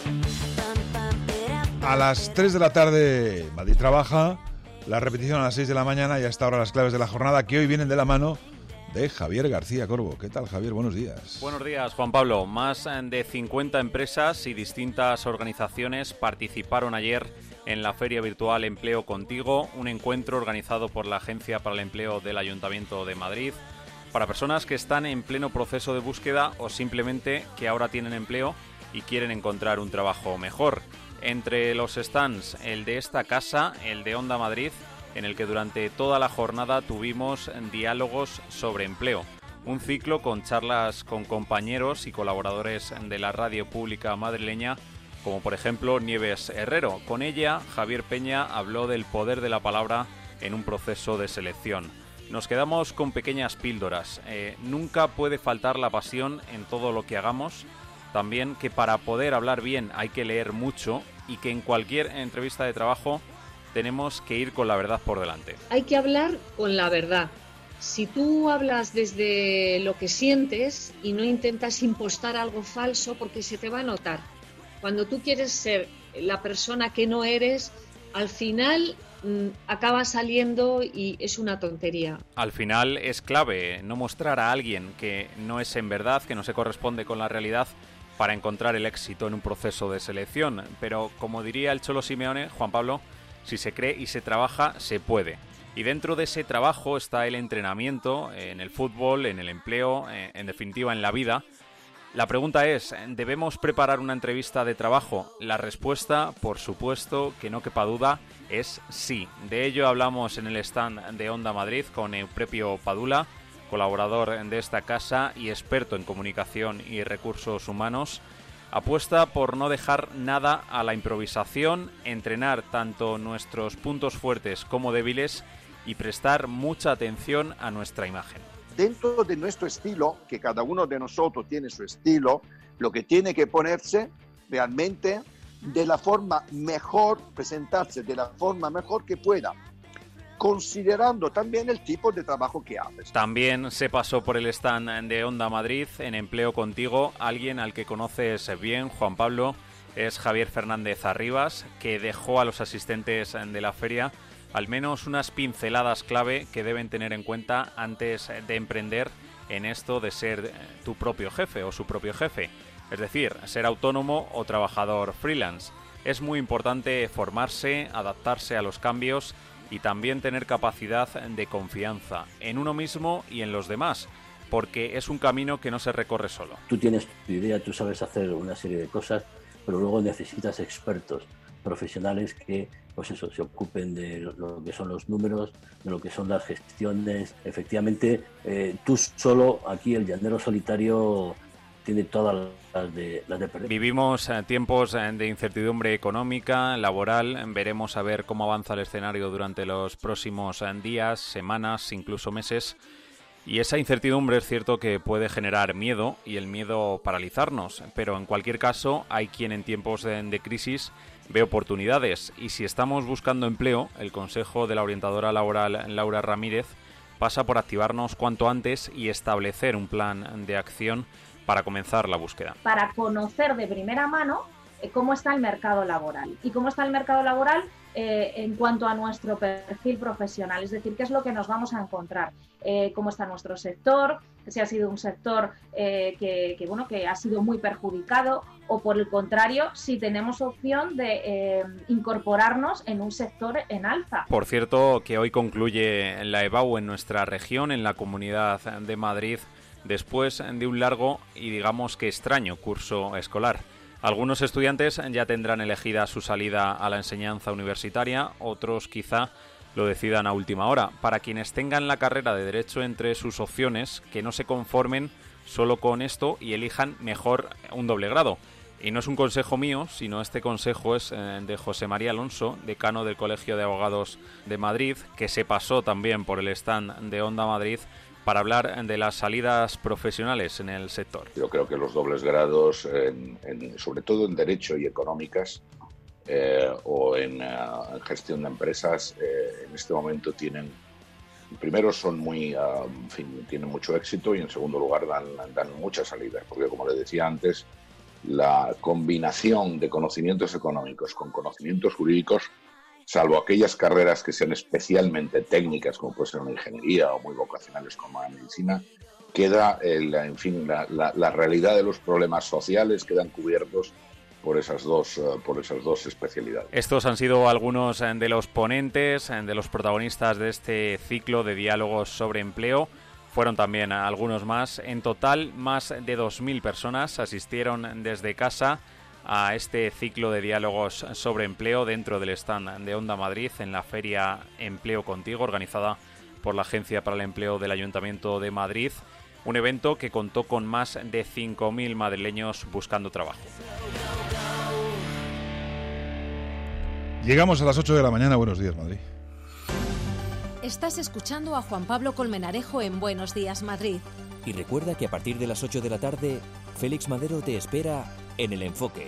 A las 3 de la tarde, Madrid trabaja, la repetición a las 6 de la mañana y hasta ahora las claves de la jornada que hoy vienen de la mano de Javier García Corbo. ¿Qué tal, Javier? Buenos días. Buenos días, Juan Pablo. Más de 50 empresas y distintas organizaciones participaron ayer en la Feria Virtual Empleo Contigo, un encuentro organizado por la Agencia para el Empleo del Ayuntamiento de Madrid, para personas que están en pleno proceso de búsqueda o simplemente que ahora tienen empleo y quieren encontrar un trabajo mejor. Entre los stands, el de esta casa, el de Onda Madrid, en el que durante toda la jornada tuvimos diálogos sobre empleo. Un ciclo con charlas con compañeros y colaboradores de la radio pública madrileña, como por ejemplo Nieves Herrero. Con ella, Javier Peña habló del poder de la palabra en un proceso de selección. Nos quedamos con pequeñas píldoras. Nunca puede faltar la pasión en todo lo que hagamos. También que para poder hablar bien hay que leer mucho y que en cualquier entrevista de trabajo tenemos que ir con la verdad por delante. Hay que hablar con la verdad. Si tú hablas desde lo que sientes y no intentas impostar algo falso, porque se te va a notar. Cuando tú quieres ser la persona que no eres, al final acaba saliendo y es una tontería. Al final es clave no mostrar a alguien que no es en verdad, que no se corresponde con la realidad, para encontrar el éxito en un proceso de selección. Pero como diría el Cholo Simeone, Juan Pablo, si se cree y se trabaja, se puede. Y dentro de ese trabajo está el entrenamiento, en el fútbol, en el empleo, en definitiva en la vida. La pregunta es, ¿debemos preparar una entrevista de trabajo? La respuesta, por supuesto, que no quepa duda, es sí. De ello hablamos en el stand de Onda Madrid con Eupropio Padula, colaborador de esta casa y experto en comunicación y recursos humanos, apuesta por no dejar nada a la improvisación, entrenar tanto nuestros puntos fuertes como débiles y prestar mucha atención a nuestra imagen. Dentro de nuestro estilo, que cada uno de nosotros tiene su estilo, lo que tiene que ponerse realmente de la forma mejor, presentarse de la forma mejor que pueda, considerando también el tipo de trabajo que haces. También se pasó por el stand de Onda Madrid en Empleo Contigo alguien al que conoces bien, Juan Pablo, es Javier Fernández Arribas, que dejó a los asistentes de la feria al menos unas pinceladas clave que deben tener en cuenta antes de emprender en esto de ser tu propio jefe o su propio jefe, es decir, ser autónomo o trabajador freelance. Es muy importante formarse, adaptarse a los cambios y también tener capacidad de confianza en uno mismo y en los demás, porque es un camino que no se recorre solo. Tú tienes tu idea, tú sabes hacer una serie de cosas, pero luego necesitas expertos, profesionales que pues eso, se ocupen de lo que son los números, de lo que son las gestiones. Efectivamente, tú solo, aquí el llanero solitario tiene todas las de perder. Vivimos tiempos de incertidumbre económica, laboral. Veremos a ver cómo avanza el escenario durante los próximos días, semanas, incluso meses. Y esa incertidumbre es cierto que puede generar miedo y el miedo paralizarnos. Pero en cualquier caso, hay quien en tiempos de crisis ve oportunidades. Y si estamos buscando empleo, el consejo de la orientadora laboral Laura Ramírez pasa por activarnos cuanto antes y establecer un plan de acción para comenzar la búsqueda. Para conocer de primera mano cómo está el mercado laboral. Y cómo está el mercado laboral en cuanto a nuestro perfil profesional. Es decir, qué es lo que nos vamos a encontrar. Cómo está nuestro sector, si ha sido un sector que ha sido muy perjudicado, o por el contrario, si tenemos opción de incorporarnos en un sector en alza. Por cierto, que hoy concluye la EBAU en nuestra región, en la Comunidad de Madrid, después de un largo y digamos que extraño curso escolar. Algunos estudiantes ya tendrán elegida su salida a la enseñanza universitaria, otros quizá lo decidan a última hora. Para quienes tengan la carrera de Derecho entre sus opciones, que no se conformen solo con esto y elijan mejor un doble grado. Y no es un consejo mío, sino este consejo es de José María Alonso, decano del Colegio de Abogados de Madrid, que se pasó también por el stand de Onda Madrid para hablar de las salidas profesionales en el sector. Yo creo que los dobles grados, sobre todo en Derecho y Económicas, o en gestión de empresas, en este momento primero son tienen mucho éxito, y en segundo lugar dan muchas salidas, porque como le decía antes, la combinación de conocimientos económicos con conocimientos jurídicos, salvo aquellas carreras que sean especialmente técnicas, como puede ser una ingeniería, o muy vocacionales como la medicina, queda, la realidad de los problemas sociales quedan cubiertos por esas dos especialidades. Estos han sido algunos de los ponentes, de los protagonistas de este ciclo de diálogos sobre empleo. Fueron también algunos más. En total, más de 2.000 personas asistieron desde casa a este ciclo de diálogos sobre empleo dentro del stand de Onda Madrid en la Feria Empleo Contigo, organizada por la Agencia para el Empleo del Ayuntamiento de Madrid. Un evento que contó con más de 5.000 madrileños buscando trabajo. Llegamos a las 8 de la mañana. Buenos días, Madrid. Estás escuchando a Juan Pablo Colmenarejo en Buenos Días, Madrid. Y recuerda que a partir de las 8 de la tarde, Félix Madero te espera en El Enfoque.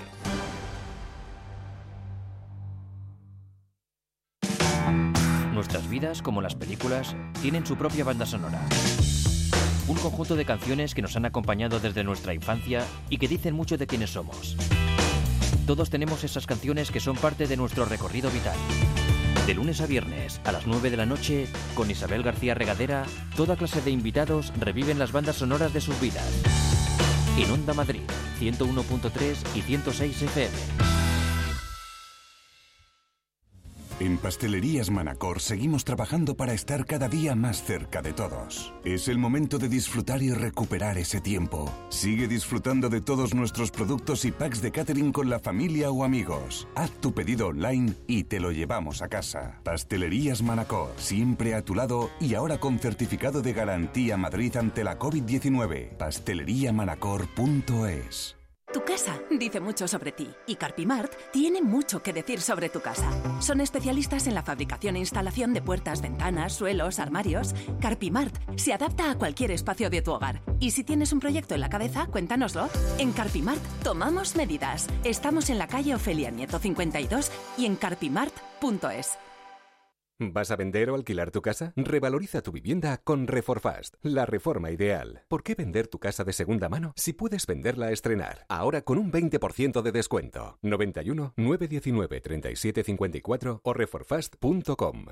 Nuestras vidas, como las películas, tienen su propia banda sonora. Un conjunto de canciones que nos han acompañado desde nuestra infancia y que dicen mucho de quiénes somos. Todos tenemos esas canciones que son parte de nuestro recorrido vital. De lunes a viernes, a las 9 de la noche, con Isabel García Regadera, toda clase de invitados reviven las bandas sonoras de sus vidas. En Onda Madrid, 101.3 y 106 FM. En Pastelerías Manacor seguimos trabajando para estar cada día más cerca de todos. Es el momento de disfrutar y recuperar ese tiempo. Sigue disfrutando de todos nuestros productos y packs de catering con la familia o amigos. Haz tu pedido online y te lo llevamos a casa. Pastelerías Manacor, siempre a tu lado y ahora con certificado de garantía Madrid ante la COVID-19. pasteleriamanacor.es. Tu casa dice mucho sobre ti y Carpimart tiene mucho que decir sobre tu casa. Son especialistas en la fabricación e instalación de puertas, ventanas, suelos, armarios. Carpimart se adapta a cualquier espacio de tu hogar. Y si tienes un proyecto en la cabeza, cuéntanoslo. En Carpimart tomamos medidas. Estamos en la calle Ofelia Nieto 52 y en carpimart.es. ¿Vas a vender o alquilar tu casa? Revaloriza tu vivienda con Reforfast, la reforma ideal. ¿Por qué vender tu casa de segunda mano si puedes venderla a estrenar? Ahora con un 20% de descuento. 91 919 37 54 o reforfast.com.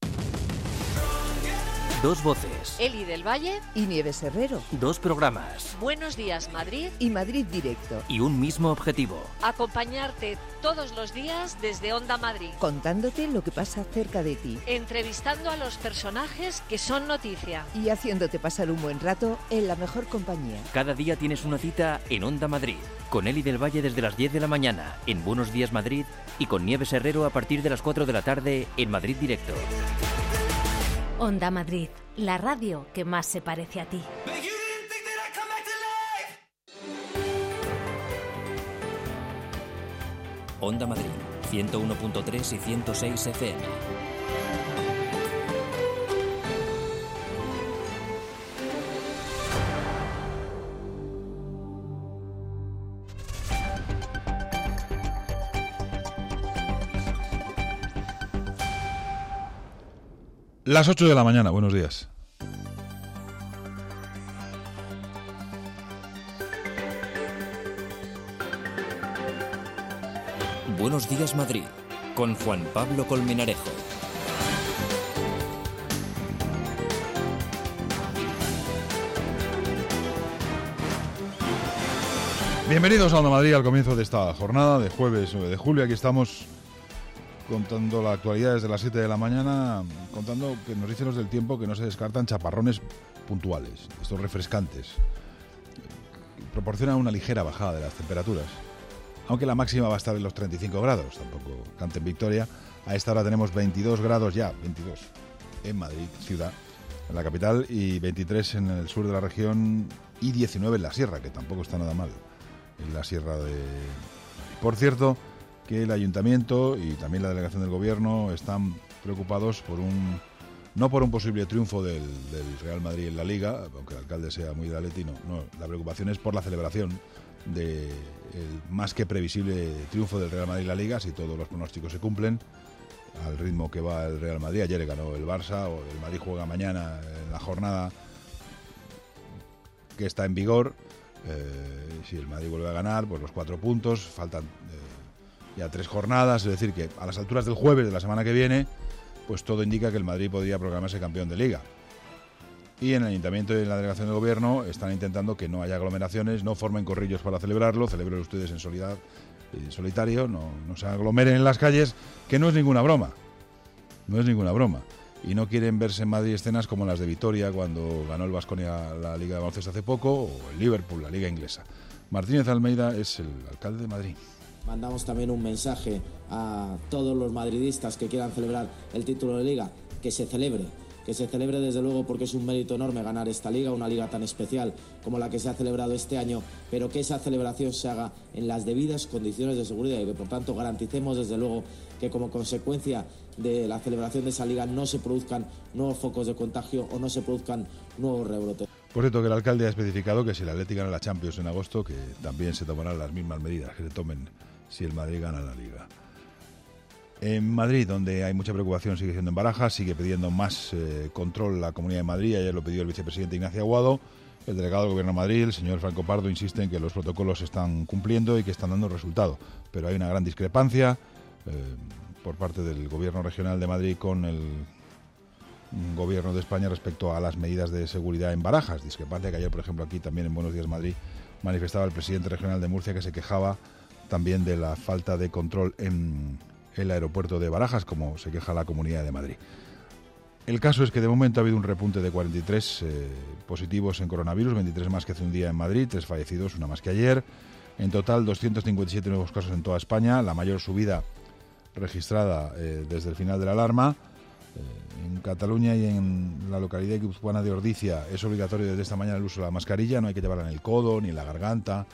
Dos voces. Eli del Valle y Nieves Herrero. Dos programas. Buenos días, Madrid y Madrid Directo. Y un mismo objetivo. Acompañarte todos los días desde Onda Madrid. Contándote lo que pasa cerca de ti. Entrevistando a los personajes que son noticia. Y haciéndote pasar un buen rato en la mejor compañía. Cada día tienes una cita en Onda Madrid. Con Eli del Valle desde las 10 de la mañana en Buenos Días Madrid y con Nieves Herrero a partir de las 4 de la tarde en Madrid Directo. Onda Madrid, la radio que más se parece a ti. Onda Madrid, 101.3 y 106 FM. Las 8 de la mañana, buenos días. Buenos días Madrid, con Juan Pablo Colmenarejo. Bienvenidos a Onda Madrid al comienzo de esta jornada de jueves 9 de julio. Aquí estamos contando la actualidad desde las 7 de la mañana, contando que nos dicen los del tiempo que no se descartan chaparrones puntuales, estos refrescantes. Proporcionan una ligera bajada de las temperaturas, aunque la máxima va a estar en los 35 grados, tampoco canten victoria. A esta hora tenemos 22 grados ya, 22 en Madrid, ciudad, en la capital, y 23 en el sur de la región y 19 en la sierra, que tampoco está nada mal, en la sierra de... Por cierto, que el Ayuntamiento y también la delegación del Gobierno están preocupados no por un posible triunfo del Real Madrid en la Liga, aunque el alcalde sea muy de Atleti, no, la preocupación es por la celebración del más que previsible triunfo del Real Madrid en la Liga, si todos los pronósticos se cumplen, al ritmo que va el Real Madrid. Ayer ganó el Barça, o el Madrid juega mañana en la jornada que está en vigor. Si el Madrid vuelve a ganar, pues los 4 puntos, faltan ya 3 jornadas, es decir que a las alturas del jueves de la semana que viene, pues todo indica que el Madrid podría proclamarse campeón de Liga. Y en el Ayuntamiento y en la delegación del Gobierno están intentando que no haya aglomeraciones, no formen corrillos para celebrarlo, celebren ustedes en solitario, no se aglomeren en las calles, que no es ninguna broma. No es ninguna broma. Y no quieren verse en Madrid escenas como las de Vitoria cuando ganó el Baskonia la Liga de Baloncesto hace poco, o el Liverpool, la Liga Inglesa. Martínez Almeida es el alcalde de Madrid. Mandamos también un mensaje a todos los madridistas que quieran celebrar el título de Liga, que se celebre desde luego, porque es un mérito enorme ganar esta Liga, una Liga tan especial como la que se ha celebrado este año, pero que esa celebración se haga en las debidas condiciones de seguridad y que por tanto garanticemos desde luego que como consecuencia de la celebración de esa Liga no se produzcan nuevos focos de contagio o no se produzcan nuevos rebrotes. Por cierto, que el alcalde ha especificado que si el Atleti gana la Champions en agosto, que también se tomarán las mismas medidas que se tomen si el Madrid gana la Liga. En Madrid, donde hay mucha preocupación, sigue siendo en Barajas, sigue pidiendo más control la Comunidad de Madrid. Ayer lo pidió el vicepresidente Ignacio Aguado. El delegado del Gobierno de Madrid, el señor Franco Pardo, insiste en que los protocolos se están cumpliendo y que están dando resultado. Pero hay una gran discrepancia por parte del Gobierno regional de Madrid con el Gobierno de España respecto a las medidas de seguridad en Barajas. Discrepancia que ayer, por ejemplo, aquí también en Buenos Días Madrid manifestaba el presidente regional de Murcia, que se quejaba también de la falta de control en el aeropuerto de Barajas, como se queja la Comunidad de Madrid. El caso es que de momento ha habido un repunte de 43 positivos en coronavirus, 23 más que hace un día en Madrid, 3 fallecidos, una más que ayer. En total, 257 nuevos casos en toda España, la mayor subida registrada desde el final de la alarma. En Cataluña y en la localidad guipuzcoana de Ordizia es obligatorio desde esta mañana el uso de la mascarilla, no hay que llevarla en el codo ni en la garganta.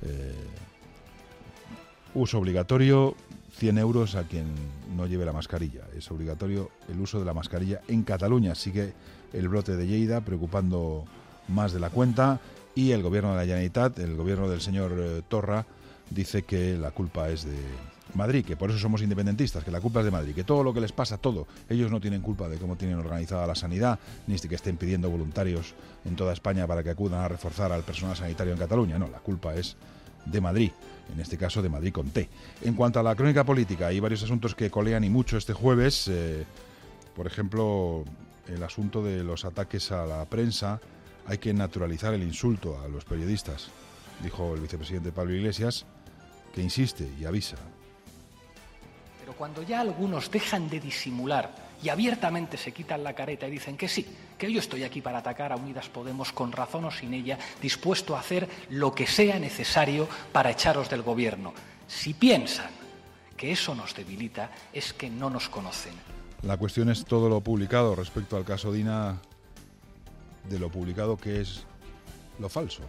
Uso obligatorio, 100 euros a quien no lleve la mascarilla. Es obligatorio el uso de la mascarilla en Cataluña. Sigue el brote de Lleida preocupando más de la cuenta y el gobierno de la Generalitat, el gobierno del señor Torra, dice que la culpa es de Madrid, que por eso somos independentistas, que la culpa es de Madrid, que todo lo que les pasa, todo, ellos no tienen culpa de cómo tienen organizada la sanidad, ni de que estén pidiendo voluntarios en toda España para que acudan a reforzar al personal sanitario en Cataluña. No, la culpa es de Madrid, en este caso de Madrid con T. En cuanto a la crónica política, hay varios asuntos que colean y mucho este jueves. Por ejemplo, el asunto de los ataques a la prensa. Hay que naturalizar el insulto a los periodistas, dijo el vicepresidente Pablo Iglesias, que insiste y avisa. Pero cuando ya algunos dejan de disimular y abiertamente se quitan la careta y dicen que sí, que yo estoy aquí para atacar a Unidas Podemos con razón o sin ella, dispuesto a hacer lo que sea necesario para echaros del gobierno. Si piensan que eso nos debilita, es que no nos conocen. La cuestión es todo lo publicado respecto al caso Dina, de lo publicado que es lo falso.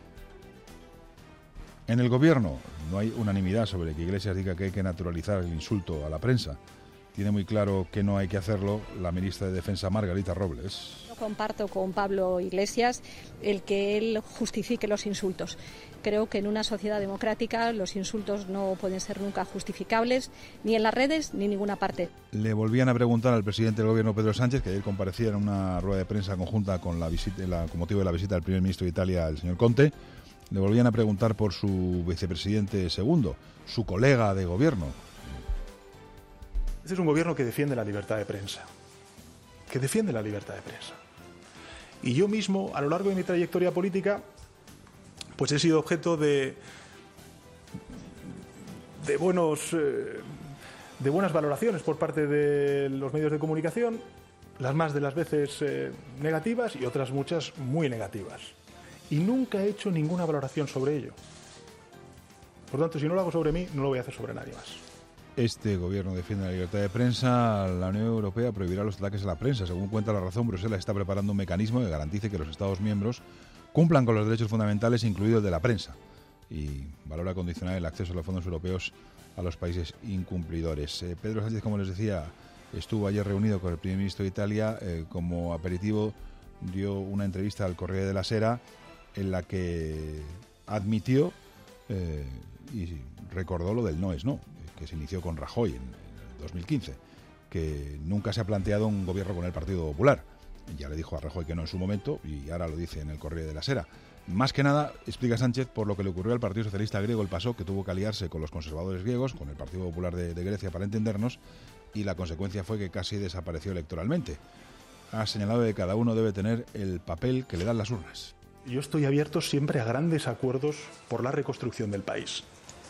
En el gobierno no hay unanimidad sobre que Iglesias diga que hay que naturalizar el insulto a la prensa. Tiene muy claro que no hay que hacerlo la ministra de Defensa, Margarita Robles. No comparto con Pablo Iglesias el que él justifique los insultos. Creo que en una sociedad democrática los insultos no pueden ser nunca justificables, ni en las redes ni en ninguna parte. Le volvían a preguntar al presidente del gobierno, Pedro Sánchez, que ayer comparecía en una rueda de prensa conjunta con motivo de la visita del primer ministro de Italia, el señor Conte. Le volvían a preguntar por su vicepresidente segundo, su colega de gobierno. Este es un gobierno que defiende la libertad de prensa. Y yo mismo, a lo largo de mi trayectoria política, pues he sido objeto de buenas valoraciones por parte de los medios de comunicación, las más de las veces negativas y otras muchas muy negativas. Y nunca he hecho ninguna valoración sobre ello. Por tanto, si no lo hago sobre mí, no lo voy a hacer sobre nadie más. Este gobierno defiende la libertad de prensa. La Unión Europea prohibirá los ataques a la prensa. Según cuenta La Razón, Bruselas está preparando un mecanismo que garantice que los Estados miembros cumplan con los derechos fundamentales, incluido el de la prensa, y valora condicionar el acceso a los fondos europeos a los países incumplidores. Pedro Sánchez, como les decía, estuvo ayer reunido con el primer ministro de Italia. Como aperitivo dio una entrevista al Corriere della Sera en la que admitió y recordó lo del no es no, que se inició con Rajoy en 2015, que nunca se ha planteado un gobierno con el Partido Popular. Ya le dijo a Rajoy que no en su momento y ahora lo dice en el Corriere della Sera. Más que nada, explica Sánchez, por lo que le ocurrió al Partido Socialista griego el PASOK, que tuvo que aliarse con los conservadores griegos, con el Partido Popular de Grecia, para entendernos, y la consecuencia fue que casi desapareció electoralmente. Ha señalado que cada uno debe tener el papel que le dan las urnas. Yo estoy abierto siempre a grandes acuerdos por la reconstrucción del país.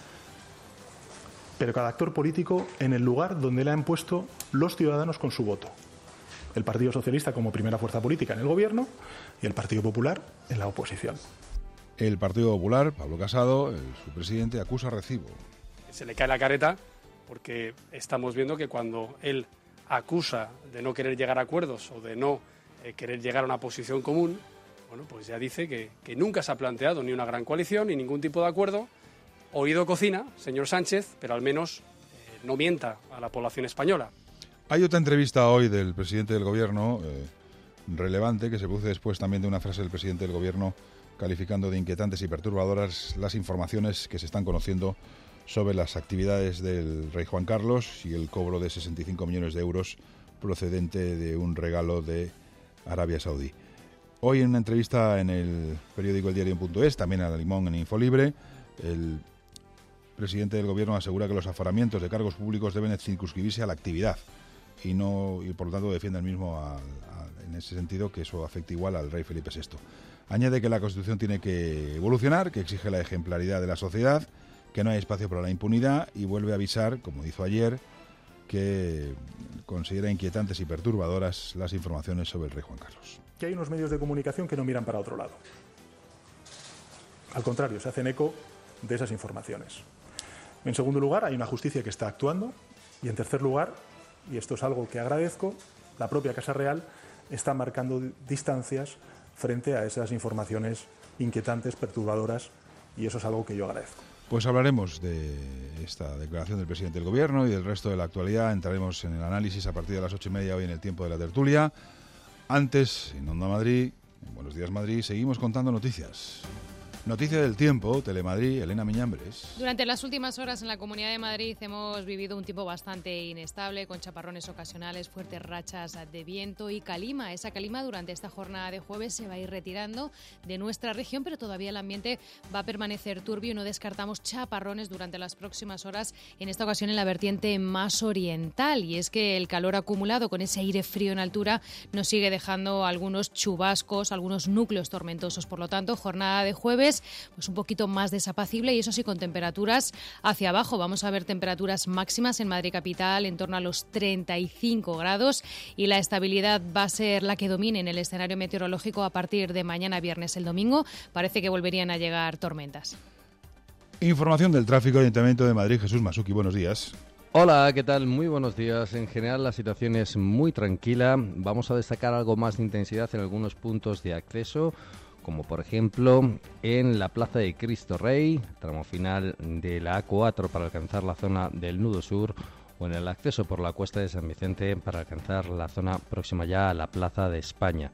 Pero cada actor político en el lugar donde le han puesto los ciudadanos con su voto. El Partido Socialista como primera fuerza política en el gobierno y el Partido Popular en la oposición. El Partido Popular, Pablo Casado, su presidente, acusa recibo. Se le cae la careta porque estamos viendo que cuando él acusa de no querer llegar a acuerdos o de no querer llegar a una posición común, bueno, pues ya dice que nunca se ha planteado ni una gran coalición ni ningún tipo de acuerdo. Oído cocina, señor Sánchez, pero al menos no mienta a la población española. Hay otra entrevista hoy del presidente del gobierno relevante, que se produce después también de una frase del presidente del gobierno calificando de inquietantes y perturbadoras las informaciones que se están conociendo sobre las actividades del rey Juan Carlos y el cobro de 65 millones de euros procedente de un regalo de Arabia Saudí. Hoy en una entrevista en el periódico eldiario.es, también a la Limón en Infolibre, el presidente del gobierno asegura que los aforamientos de cargos públicos deben circunscribirse a la actividad y por lo tanto defiende el mismo en ese sentido, que eso afecte igual al rey Felipe VI. Añade que la Constitución tiene que evolucionar, que exige la ejemplaridad de la sociedad, que no hay espacio para la impunidad, y vuelve a avisar, como hizo ayer, que considera inquietantes y perturbadoras las informaciones sobre el rey Juan Carlos. Que hay unos medios de comunicación que no miran para otro lado. Al contrario, se hacen eco de esas informaciones. En segundo lugar, hay una justicia que está actuando. Y en tercer lugar, y esto es algo que agradezco, la propia Casa Real está marcando distancias frente a esas informaciones inquietantes, perturbadoras, y eso es algo que yo agradezco. Pues hablaremos de esta declaración del presidente del Gobierno y del resto de la actualidad. Entraremos en el análisis a partir de las 8:30 hoy en el tiempo de la tertulia. Antes, en Onda Madrid, en Buenos Días Madrid, seguimos contando noticias. Noticia del tiempo, Telemadrid, Elena Miñambres. Durante las últimas horas en la Comunidad de Madrid hemos vivido un tiempo bastante inestable, con chaparrones ocasionales, fuertes rachas de viento y calima. Esa calima durante esta jornada de jueves se va a ir retirando de nuestra región, pero todavía el ambiente va a permanecer turbio y no descartamos chaparrones durante las próximas horas, en esta ocasión en la vertiente más oriental. Y es que el calor acumulado con ese aire frío en altura nos sigue dejando algunos chubascos, algunos núcleos tormentosos. Por lo tanto, jornada de jueves pues un poquito más desapacible, y eso sí, con temperaturas hacia abajo. Vamos a ver temperaturas máximas en Madrid capital en torno a los 35 grados, y la estabilidad va a ser la que domine en el escenario meteorológico a partir de mañana viernes. El domingo parece que volverían a llegar tormentas. Información del tráfico, Ayuntamiento de Madrid. Jesús Masuki, buenos días. Hola, ¿qué tal? Muy buenos días. En general la situación es muy tranquila. Vamos a destacar algo más de intensidad en algunos puntos de acceso, como por ejemplo en la Plaza de Cristo Rey, tramo final de la A4 para alcanzar la zona del Nudo Sur, o en el acceso por la Cuesta de San Vicente para alcanzar la zona próxima ya a la Plaza de España.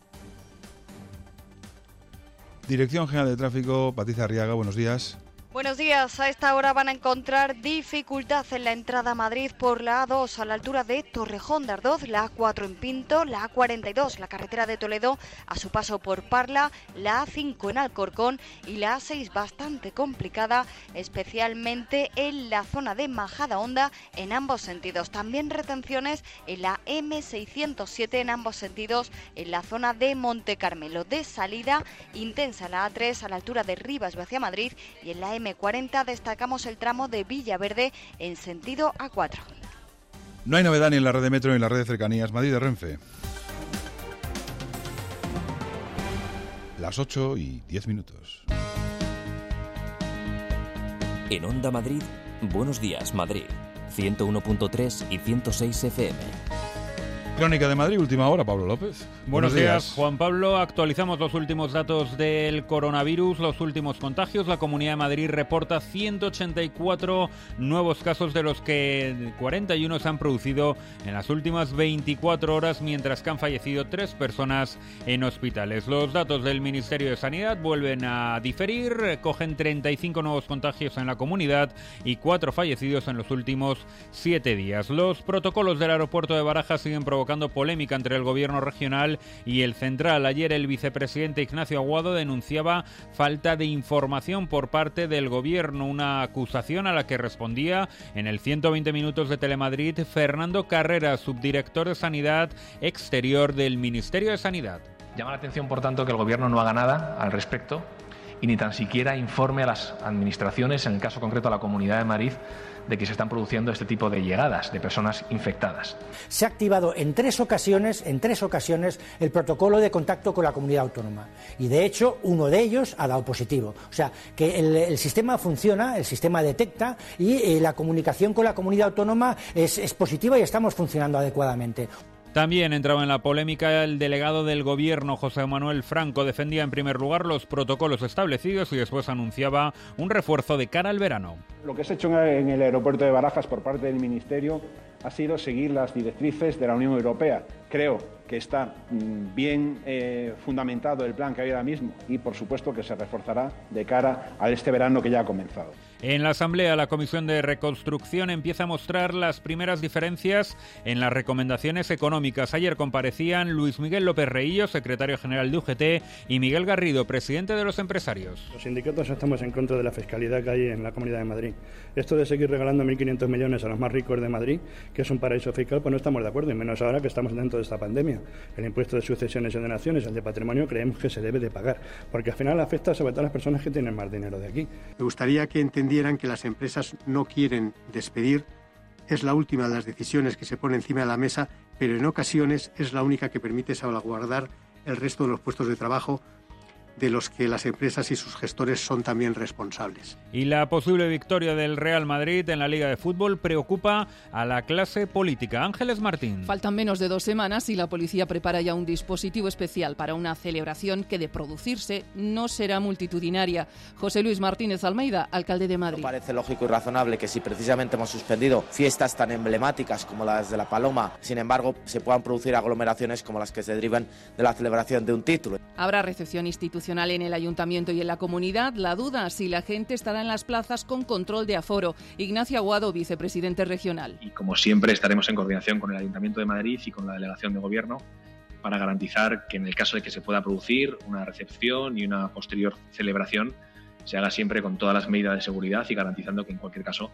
Dirección General de Tráfico, Patricia Arriaga, buenos días. Buenos días. A esta hora van a encontrar dificultad en la entrada a Madrid por la A2 a la altura de Torrejón de Ardoz, la A4 en Pinto, la A42, la carretera de Toledo a su paso por Parla, la A5 en Alcorcón y la A6 bastante complicada, especialmente en la zona de Majadahonda en ambos sentidos. También retenciones en la M607 en ambos sentidos en la zona de Monte Carmelo. De salida intensa la A3 a la altura de Rivas hacia Madrid, y en la M40 destacamos el tramo de Villaverde en sentido A4. No hay novedad ni en la red de metro ni en la red de cercanías. Madrid de Renfe. Las 8:10. En Onda Madrid, Buenos Días Madrid, 101.3 y 106 FM. Crónica de Madrid, última hora, Pablo López. Buenos días, Juan Pablo. Actualizamos los últimos datos del coronavirus, los últimos contagios. La Comunidad de Madrid reporta 184 nuevos casos, de los que 41 se han producido en las últimas 24 horas, mientras que han fallecido 3 personas en hospitales. Los datos del Ministerio de Sanidad vuelven a diferir. Cogen 35 nuevos contagios en la comunidad y 4 fallecidos en los últimos 7 días. Los protocolos del aeropuerto de Barajas siguen provocando polémica entre el gobierno regional y el central. Ayer el vicepresidente Ignacio Aguado denunciaba falta de información por parte del gobierno, una acusación a la que respondía en el 120 minutos de Telemadrid Fernando Carreras, subdirector de Sanidad Exterior del Ministerio de Sanidad. Llama la atención, por tanto, que el gobierno no haga nada al respecto y ni tan siquiera informe a las administraciones, en el caso concreto a la Comunidad de Madrid, de que se están produciendo este tipo de llegadas de personas infectadas. Se ha activado en tres ocasiones el protocolo de contacto con la comunidad autónoma, y de hecho uno de ellos ha dado positivo. O sea que el sistema funciona, el sistema detecta, y la comunicación con la comunidad autónoma es positiva y estamos funcionando adecuadamente. También entraba en la polémica el delegado del gobierno, José Manuel Franco. Defendía en primer lugar los protocolos establecidos y después anunciaba un refuerzo de cara al verano. Lo que se ha hecho en el aeropuerto de Barajas por parte del Ministerio ha sido seguir las directrices de la Unión Europea. Creo que está bien fundamentado el plan que hay ahora mismo, y por supuesto que se reforzará de cara a este verano que ya ha comenzado. En la Asamblea, la Comisión de Reconstrucción empieza a mostrar las primeras diferencias en las recomendaciones económicas. Ayer comparecían Luis Miguel López Reillo, secretario general de UGT, y Miguel Garrido, presidente de los empresarios. Los sindicatos estamos en contra de la fiscalidad que hay en la Comunidad de Madrid. Esto de seguir regalando 1.500 millones a los más ricos de Madrid, que es un paraíso fiscal, pues no estamos de acuerdo, y menos ahora que estamos dentro de esta pandemia. El impuesto de sucesiones y donaciones, el de patrimonio, creemos que se debe de pagar, porque al final afecta sobre todo a las personas que tienen más dinero de aquí. Me gustaría que entendieran que las empresas no quieren despedir es la última de las decisiones que se pone encima de la mesa, pero en ocasiones es la única que permite salvaguardar el resto de los puestos de trabajo de los que las empresas y sus gestores son también responsables. Y la posible victoria del Real Madrid en la Liga de Fútbol preocupa a la clase política. Ángeles Martín. Faltan menos de 2 semanas y la policía prepara ya un dispositivo especial para una celebración que, de producirse, no será multitudinaria. José Luis Martínez Almeida, alcalde de Madrid. Me parece lógico y razonable que si precisamente hemos suspendido fiestas tan emblemáticas como las de la Paloma, sin embargo, se puedan producir aglomeraciones como las que se derivan de la celebración de un título. Habrá recepción institucional en el ayuntamiento y en la comunidad. La duda si la gente estará en las plazas con control de aforo. Ignacio Aguado, vicepresidente regional. Y como siempre estaremos en coordinación con el Ayuntamiento de Madrid y con la Delegación de Gobierno para garantizar que en el caso de que se pueda producir una recepción y una posterior celebración se haga siempre con todas las medidas de seguridad y garantizando que en cualquier caso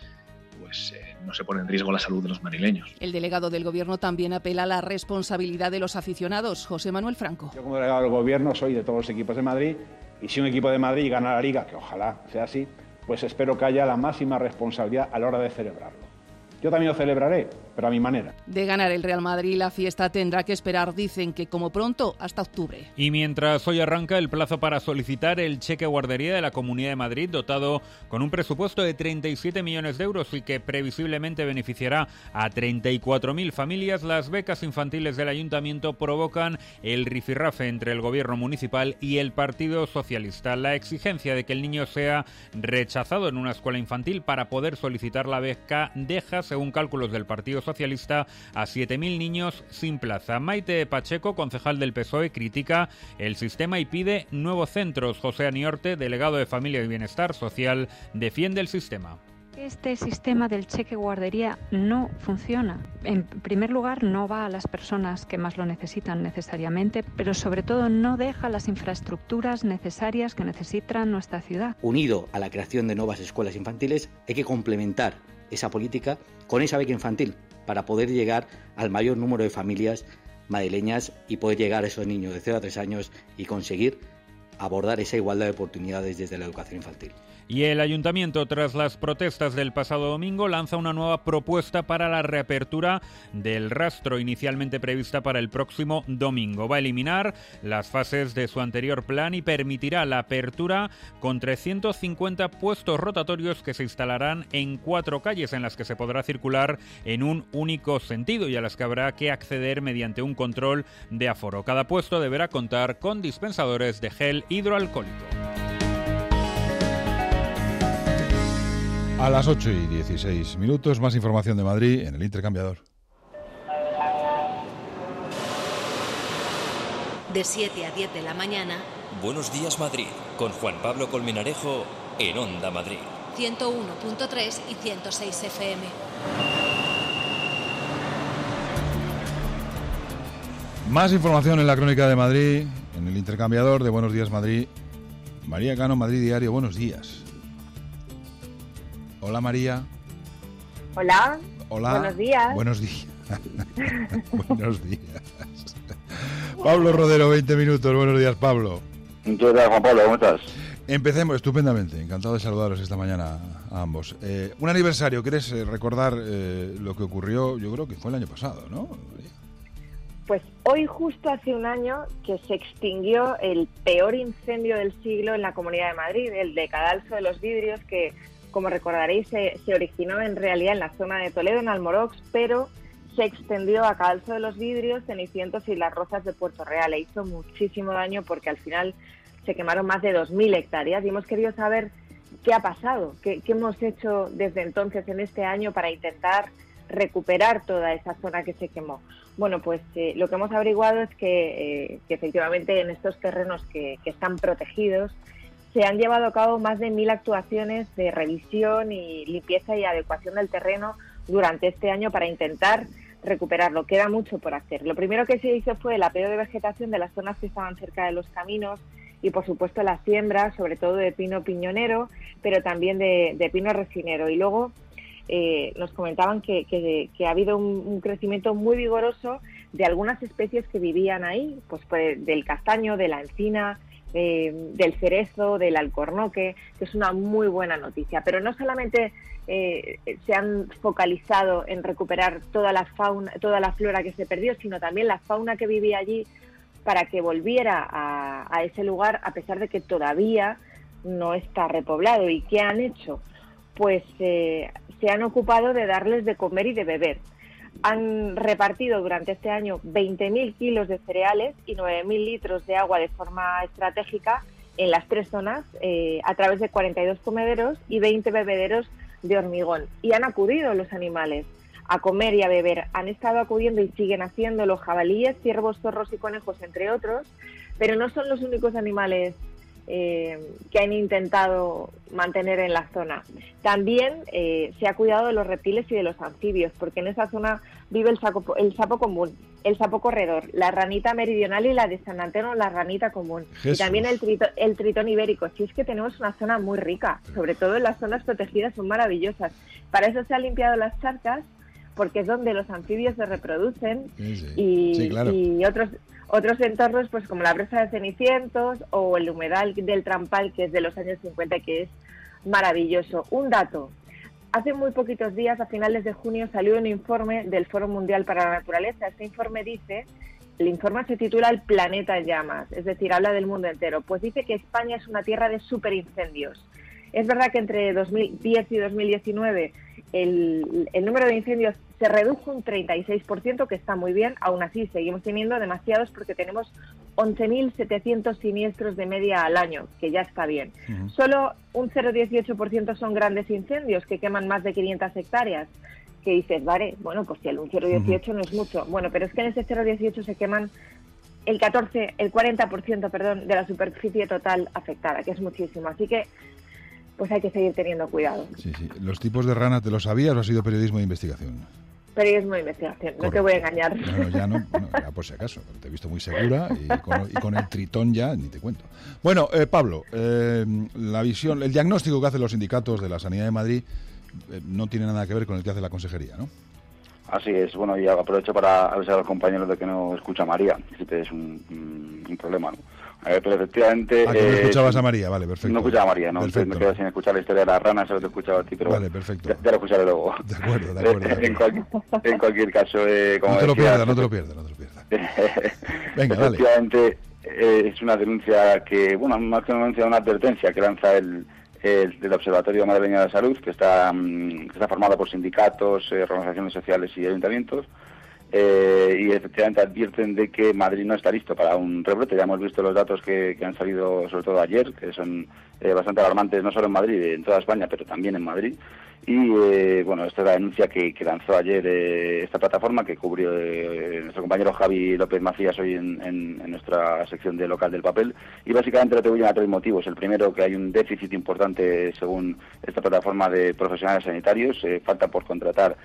no se pone en riesgo la salud de los madrileños. El delegado del Gobierno también apela a la responsabilidad de los aficionados. José Manuel Franco. Yo como delegado del Gobierno soy de todos los equipos de Madrid y si un equipo de Madrid gana la Liga, que ojalá sea así, pues espero que haya la máxima responsabilidad a la hora de celebrarlo. Yo también lo celebraré, pero a mi manera. De ganar el Real Madrid, la fiesta tendrá que esperar, dicen que como pronto, hasta octubre. Y mientras hoy arranca el plazo para solicitar el cheque guardería de la Comunidad de Madrid, dotado con un presupuesto de 37 millones de euros y que previsiblemente beneficiará a 34.000 familias, las becas infantiles del Ayuntamiento provocan el rifirrafe entre el Gobierno municipal y el Partido Socialista. La exigencia de que el niño sea rechazado en una escuela infantil para poder solicitar la beca deja, según cálculos del Partido Socialista, a 7.000 niños sin plaza. Maite Pacheco, concejal del PSOE, critica el sistema y pide nuevos centros. José Aniorte, delegado de Familia y Bienestar Social, defiende el sistema. Este sistema del cheque guardería no funciona. En primer lugar, no va a las personas que más lo necesitan necesariamente, pero sobre todo no deja las infraestructuras necesarias que necesita nuestra ciudad. Unido a la creación de nuevas escuelas infantiles, hay que complementar esa política con esa beca infantil para poder llegar al mayor número de familias madrileñas y poder llegar a esos niños de 0 a 3 años y conseguir abordar esa igualdad de oportunidades desde la educación infantil. Y el Ayuntamiento, tras las protestas del pasado domingo, lanza una nueva propuesta para la reapertura del rastro, inicialmente prevista para el próximo domingo. Va a eliminar las fases de su anterior plan y permitirá la apertura con 350 puestos rotatorios que se instalarán en 4 calles en las que se podrá circular en un único sentido y a las que habrá que acceder mediante un control de aforo. Cada puesto deberá contar con dispensadores de gel hidroalcohólico. A las 8:16, más información de Madrid en el intercambiador. De 7 a 10 de la mañana. Buenos días Madrid, con Juan Pablo Colmenarejo en Onda Madrid. 101.3 y 106 FM. Más información en la Crónica de Madrid, en el intercambiador de Buenos días Madrid. María Cano, Madrid Diario, buenos días. Hola María. Hola. Hola. Buenos días. Buenos días. Buenos días. Pablo Rodero, 20 minutos. Buenos días, Pablo. ¿Qué tal, Juan Pablo? ¿Cómo estás? Empecemos estupendamente. Encantado de saludaros esta mañana a ambos. Un aniversario. ¿Quieres recordar lo que ocurrió? Yo creo que fue el año pasado, ¿no? Pues hoy, justo hace un año, que se extinguió el peor incendio del siglo en la Comunidad de Madrid, el de Cadalso de los Vidrios, que, como recordaréis, se originó en realidad en la zona de Toledo, en Almorox, pero se extendió a Cadalso de los Vidrios, Cenicientos y Las Rozas de Puerto Real. E hizo muchísimo daño porque al final se quemaron más de 2.000 hectáreas y hemos querido saber qué ha pasado, qué hemos hecho desde entonces en este año para intentar recuperar toda esa zona que se quemó. Bueno, pues lo que hemos averiguado es que efectivamente en estos terrenos que están protegidos se han llevado a cabo más de 1.000 actuaciones de revisión y limpieza y adecuación del terreno durante este año para intentar recuperarlo. Queda mucho por hacer. Lo primero que se hizo fue el apeo de vegetación de las zonas que estaban cerca de los caminos y, por supuesto, la siembra, sobre todo de pino piñonero, pero también de pino resinero. Y luego nos comentaban que ha habido un crecimiento muy vigoroso de algunas especies que vivían ahí, pues del castaño, de la encina, del cerezo, del alcornoque, que es una muy buena noticia. Pero no solamente se han focalizado en recuperar toda la fauna, toda la flora que se perdió, sino también la fauna que vivía allí, para que volviera a ese lugar, a pesar de que todavía no está repoblado. ¿Y qué han hecho? Pues se han ocupado de darles de comer y de beber. Han repartido durante este año 20.000 kilos de cereales y 9.000 litros de agua de forma estratégica en las 3 zonas, a través de 42 comederos y 20 bebederos de hormigón. Y han acudido los animales a comer y a beber. Han estado acudiendo y siguen haciéndolo jabalíes, ciervos, zorros y conejos, entre otros, pero no son los únicos animales que han intentado mantener en la zona. También se ha cuidado de los reptiles y de los anfibios, porque en esa zona vive el sapo común, el sapo corredor, la ranita meridional y la de San Antero, la ranita común. Jesús. Y también el tritón ibérico. Si es que tenemos una zona muy rica, sobre todo en las zonas protegidas, son maravillosas. Para eso se han limpiado las charcas, porque es donde los anfibios se reproducen. Sí, claro. Y otros entornos, pues como la presa de Cenicientos o el humedal del Trampal, que es de los años 50, que es maravilloso. Un dato: hace muy poquitos días, a finales de junio, salió un informe del Foro Mundial para la Naturaleza. Este informe el informe se titula El planeta en llamas, es decir, habla del mundo entero. Pues dice que España es una tierra de superincendios. Es verdad que entre 2010 y 2019 el número de incendios se redujo un 36%, que está muy bien. Aún así seguimos teniendo demasiados, porque tenemos 11.700 siniestros de media al año, que ya está bien. Solo un 0,18% son grandes incendios que queman más de 500 hectáreas. Que dices, vale, bueno, pues si un 0,18 no es mucho. Bueno, pero es que en ese 0,18 se queman el 40% de la superficie total afectada, que es muchísimo. Así que pues hay que seguir teniendo cuidado. Sí. ¿Los tipos de rana te lo sabías o ha sido periodismo de investigación? Periodismo de investigación, no te voy a engañar. No, ya por si acaso. Te he visto muy segura y con el tritón ya ni te cuento. Bueno, Pablo, la visión, el diagnóstico que hacen los sindicatos de la Sanidad de Madrid no tiene nada que ver con el que hace la Consejería, ¿no? Así es. Bueno, y aprovecho para avisar a los compañeros de que no escucha a María, si te es un problema, ¿no? Pero efectivamente... que no escuchabas a María, vale, perfecto. No escuchaba a María, ¿no? Entonces me quedo sin escuchar la historia de las ranas, solo te escuchaba a ti, pero vale, perfecto. Ya lo escucharé luego. De acuerdo. En cualquier caso, como no te decía, lo pierdas. Venga, dale. Efectivamente, es una denuncia que, bueno, más que una denuncia, una advertencia que lanza del Observatorio Madrileño de la Salud, que está formado por sindicatos, organizaciones sociales y ayuntamientos, y efectivamente advierten de que Madrid no está listo para un rebrote. Ya hemos visto los datos que han salido, sobre todo ayer, que son bastante alarmantes, no solo en Madrid, en toda España, pero también en Madrid. Y bueno, esta es la denuncia que lanzó ayer esta plataforma, que cubrió nuestro compañero Javi López Macías hoy en nuestra sección de Local del Papel, y básicamente lo atribuyen a 3 motivos. El primero, que hay un déficit importante, según esta plataforma, de profesionales sanitarios. Falta por contratar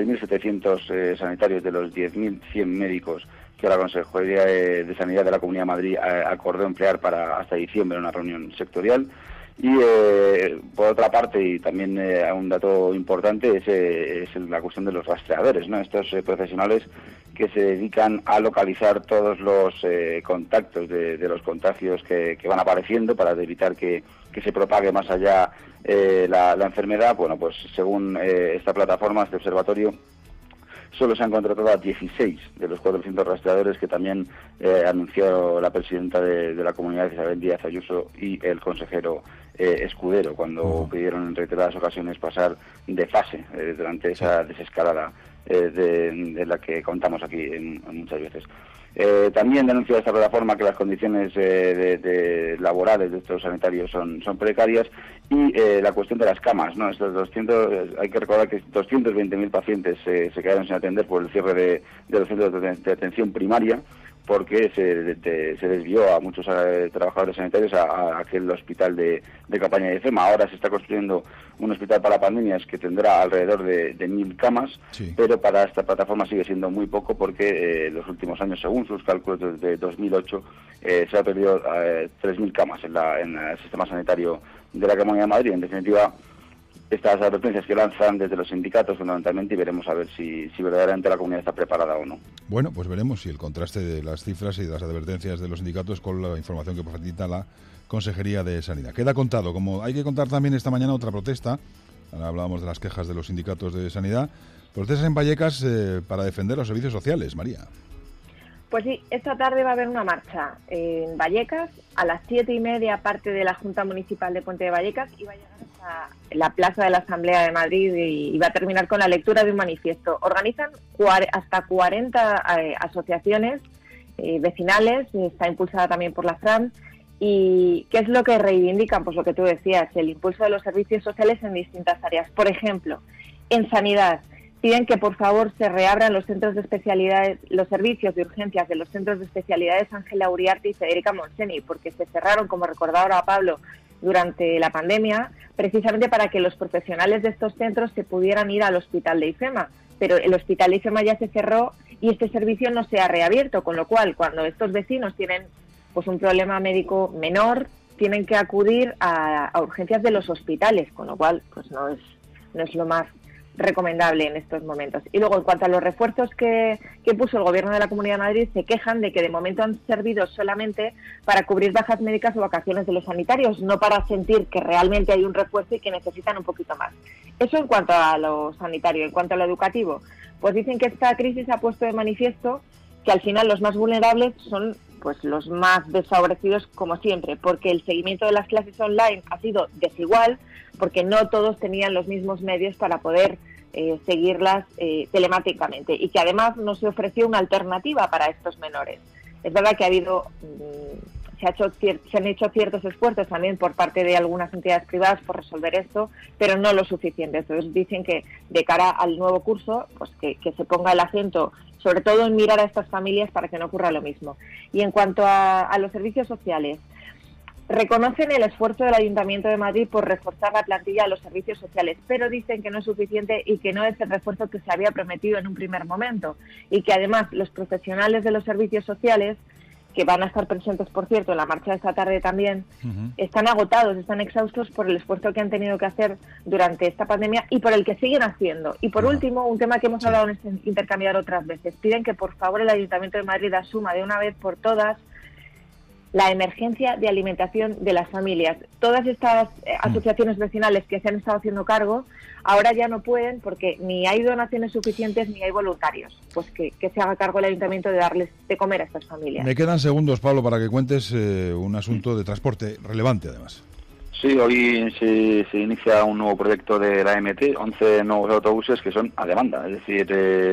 3.700 sanitarios de los 10.100 médicos que la Consejería de Sanidad de la Comunidad de Madrid acordó emplear para hasta diciembre en una reunión sectorial. Y por otra parte, y también un dato importante, es la cuestión de los rastreadores, ¿no? Estos profesionales que se dedican a localizar todos los contactos de los contagios que van apareciendo para evitar que se propague más allá la enfermedad. Bueno, pues según esta plataforma, este observatorio, solo se han contratado a 16 de los 400 rastreadores que también anunció la presidenta de la comunidad, Isabel Díaz Ayuso, y el consejero Escudero, cuando pidieron en reiteradas ocasiones pasar de fase durante esa desescalada de la que contamos aquí muchas veces. También denuncia esta plataforma que las condiciones laborales de estos sanitarios son precarias, y la cuestión de las camas, ¿no? Estos hay que recordar que 220.000 pacientes se quedaron sin atender por el cierre de los centros de atención primaria, porque se desvió a muchos trabajadores sanitarios a aquel hospital de campaña de FEMA. Ahora se está construyendo un hospital para pandemias que tendrá alrededor de 1.000 camas, pero para esta plataforma sigue siendo muy poco, porque los últimos años, según sus cálculos desde 2008, se ha perdido 3.000 camas en el sistema sanitario de la Comunidad de Madrid. En definitiva, estas advertencias que lanzan desde los sindicatos fundamentalmente, y veremos a ver si verdaderamente la comunidad está preparada o no. Bueno, pues veremos si el contraste de las cifras y de las advertencias de los sindicatos con la información que facilita la Consejería de Sanidad. Queda contado, como hay que contar también esta mañana otra protesta Ahora hablábamos de las quejas de los sindicatos de sanidad. Protestas en Vallecas para defender los servicios sociales, María. Pues sí, esta tarde va a haber una marcha en Vallecas. A las 7:30 parte de la Junta Municipal de Puente de Vallecas y va a llegar hasta la Plaza de la Asamblea de Madrid y va a terminar con la lectura de un manifiesto. Organizan hasta 40 asociaciones vecinales, está impulsada también por la FRAM. ¿Y qué es lo que reivindican? Pues lo que tú decías, el impulso de los servicios sociales en distintas áreas. Por ejemplo, en sanidad, piden que por favor se reabran los centros de especialidades, los servicios de urgencias de los centros de especialidades Ángela Uriarte y Federica Montseny, porque se cerraron, como recordaba ahora Pablo, durante la pandemia, precisamente para que los profesionales de estos centros se pudieran ir al hospital de IFEMA. Pero el hospital de IFEMA ya se cerró y este servicio no se ha reabierto, con lo cual, cuando estos vecinos tienen pues un problema médico menor, tienen que acudir a urgencias de los hospitales, con lo cual pues no es lo más recomendable en estos momentos. Y luego, en cuanto a los refuerzos que puso el Gobierno de la Comunidad de Madrid, se quejan de que de momento han servido solamente para cubrir bajas médicas o vacaciones de los sanitarios, no para sentir que realmente hay un refuerzo y que necesitan un poquito más. Eso en cuanto a lo sanitario. En cuanto a lo educativo, pues dicen que esta crisis ha puesto de manifiesto que al final los más vulnerables son pues los más desfavorecidos, como siempre, porque el seguimiento de las clases online ha sido desigual, porque no todos tenían los mismos medios para poder seguirlas telemáticamente, y que además no se ofreció una alternativa para estos menores. Es verdad que se han hecho ciertos esfuerzos también por parte de algunas entidades privadas por resolver esto, pero no lo suficiente. Entonces dicen que de cara al nuevo curso, pues que se ponga el acento sobre todo en mirar a estas familias para que no ocurra lo mismo. Y en cuanto a los servicios sociales, reconocen el esfuerzo del Ayuntamiento de Madrid por reforzar la plantilla de los servicios sociales, pero dicen que no es suficiente y que no es el refuerzo que se había prometido en un primer momento, y que además los profesionales de los servicios sociales, que van a estar presentes, por cierto, en la marcha de esta tarde también, están agotados, están exhaustos por el esfuerzo que han tenido que hacer durante esta pandemia y por el que siguen haciendo. Y por último, un tema que hemos hablado en este intercambiador otras veces, piden que por favor el Ayuntamiento de Madrid asuma de una vez por todas la emergencia de alimentación de las familias. Todas estas asociaciones vecinales que se han estado haciendo cargo, ahora ya no pueden porque ni hay donaciones suficientes ni hay voluntarios. Pues que se haga cargo el Ayuntamiento de darles de comer a estas familias. Me quedan segundos, Pablo, para que cuentes un asunto de transporte relevante, además. Sí, hoy se inicia un nuevo proyecto de la MT, 11 nuevos autobuses que son a demanda, es decir,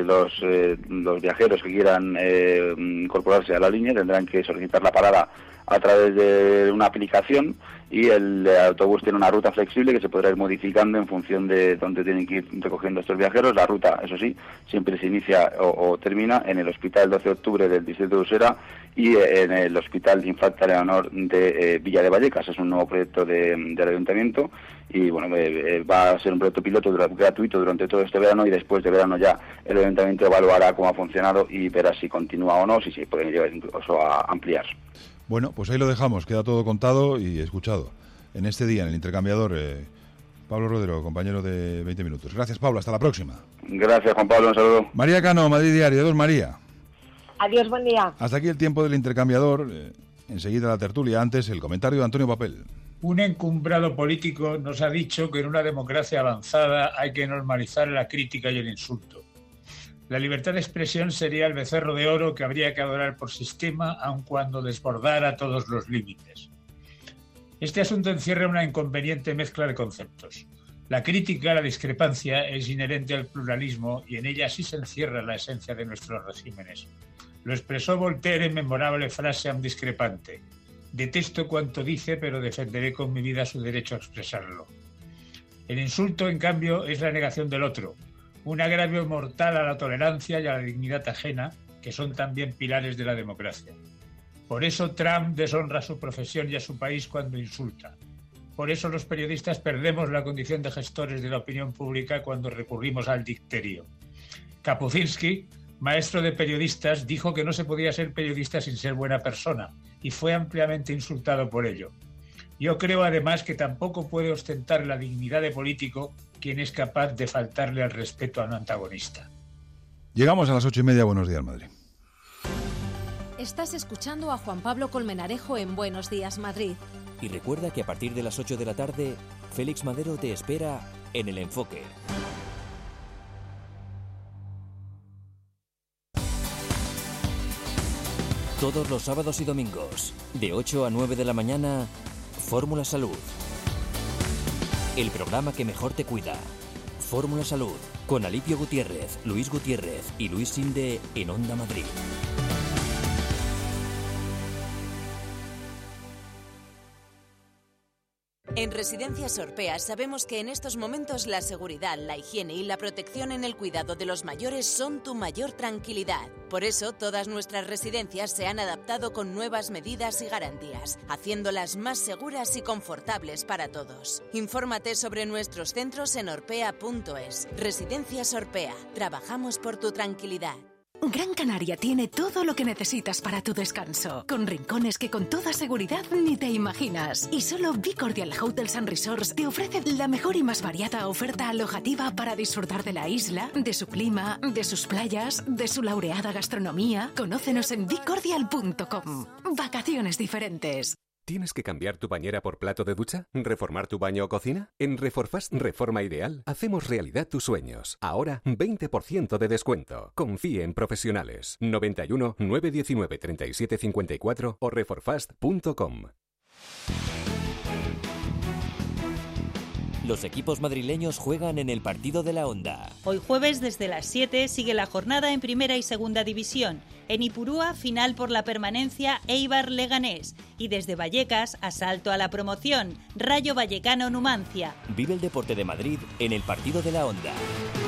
los viajeros que quieran incorporarse a la línea tendrán que solicitar la parada a través de una aplicación, y el autobús tiene una ruta flexible que se podrá ir modificando en función de dónde tienen que ir recogiendo estos viajeros. La ruta, eso sí, siempre se inicia o termina en el Hospital 12 de Octubre del distrito de Usera y en el Hospital Infanta Leonor de Villa de Vallecas. Es un nuevo proyecto del Ayuntamiento y bueno, va a ser un proyecto piloto gratuito durante todo este verano, y después de verano ya el Ayuntamiento evaluará cómo ha funcionado y verá si continúa o no, si se puede llegar incluso a ampliar. Bueno, pues ahí lo dejamos, queda todo contado y escuchado. En este día, en el intercambiador, Pablo Rodero, compañero de 20 minutos. Gracias, Pablo, hasta la próxima. Gracias, Juan Pablo, un saludo. María Cano, Madrid Diario. Adiós, María. Adiós, buen día. Hasta aquí el tiempo del intercambiador. Enseguida la tertulia, antes el comentario de Antonio Papel. Un encumbrado político nos ha dicho que en una democracia avanzada hay que normalizar la crítica y el insulto. La libertad de expresión sería el becerro de oro que habría que adorar por sistema, aun cuando desbordara todos los límites. Este asunto encierra una inconveniente mezcla de conceptos. La crítica, la discrepancia, es inherente al pluralismo y en ella sí se encierra la esencia de nuestros regímenes. Lo expresó Voltaire en memorable frase a un discrepante: detesto cuanto dice, pero defenderé con mi vida su derecho a expresarlo. El insulto, en cambio, es la negación del otro, un agravio mortal a la tolerancia y a la dignidad ajena, que son también pilares de la democracia. Por eso Trump deshonra a su profesión y a su país cuando insulta. Por eso los periodistas perdemos la condición de gestores de la opinión pública cuando recurrimos al dicterio. Kapuscinski, maestro de periodistas, dijo que no se podía ser periodista sin ser buena persona y fue ampliamente insultado por ello. Yo creo además que tampoco puede ostentar la dignidad de político quien es capaz de faltarle al respeto a un antagonista. Llegamos a las 8:30. Buenos días, Madrid. Estás escuchando a Juan Pablo Colmenarejo en Buenos Días, Madrid. Y recuerda que a partir de las 8 de la tarde, Félix Madero te espera en El Enfoque. Todos los sábados y domingos, de 8 a 9 de la mañana, Fórmula Salud. El programa que mejor te cuida. Fórmula Salud, con Alipio Gutiérrez, Luis Gutiérrez y Luis Sinde en Onda Madrid. En Residencias Orpea sabemos que en estos momentos la seguridad, la higiene y la protección en el cuidado de los mayores son tu mayor tranquilidad. Por eso, todas nuestras residencias se han adaptado con nuevas medidas y garantías, haciéndolas más seguras y confortables para todos. Infórmate sobre nuestros centros en orpea.es. Residencias Orpea. Trabajamos por tu tranquilidad. Gran Canaria tiene todo lo que necesitas para tu descanso, con rincones que con toda seguridad ni te imaginas. Y solo Be Cordial Hotels and Resorts te ofrece la mejor y más variada oferta alojativa para disfrutar de la isla, de su clima, de sus playas, de su laureada gastronomía. Conócenos en becordial.com. Vacaciones diferentes. ¿Tienes que cambiar tu bañera por plato de ducha? ¿Reformar tu baño o cocina? En Reforfast Reforma Ideal hacemos realidad tus sueños. Ahora 20% de descuento. Confíe en profesionales. 91 919 37 54 o reforfast.com. Los equipos madrileños juegan en el partido de la Onda. Hoy jueves desde las 7 sigue la jornada en Primera y Segunda División. En Ipurúa, final por la permanencia Eibar-Leganés. Y desde Vallecas, asalto a la promoción, Rayo Vallecano-Numancia. Vive el deporte de Madrid en el partido de la Onda.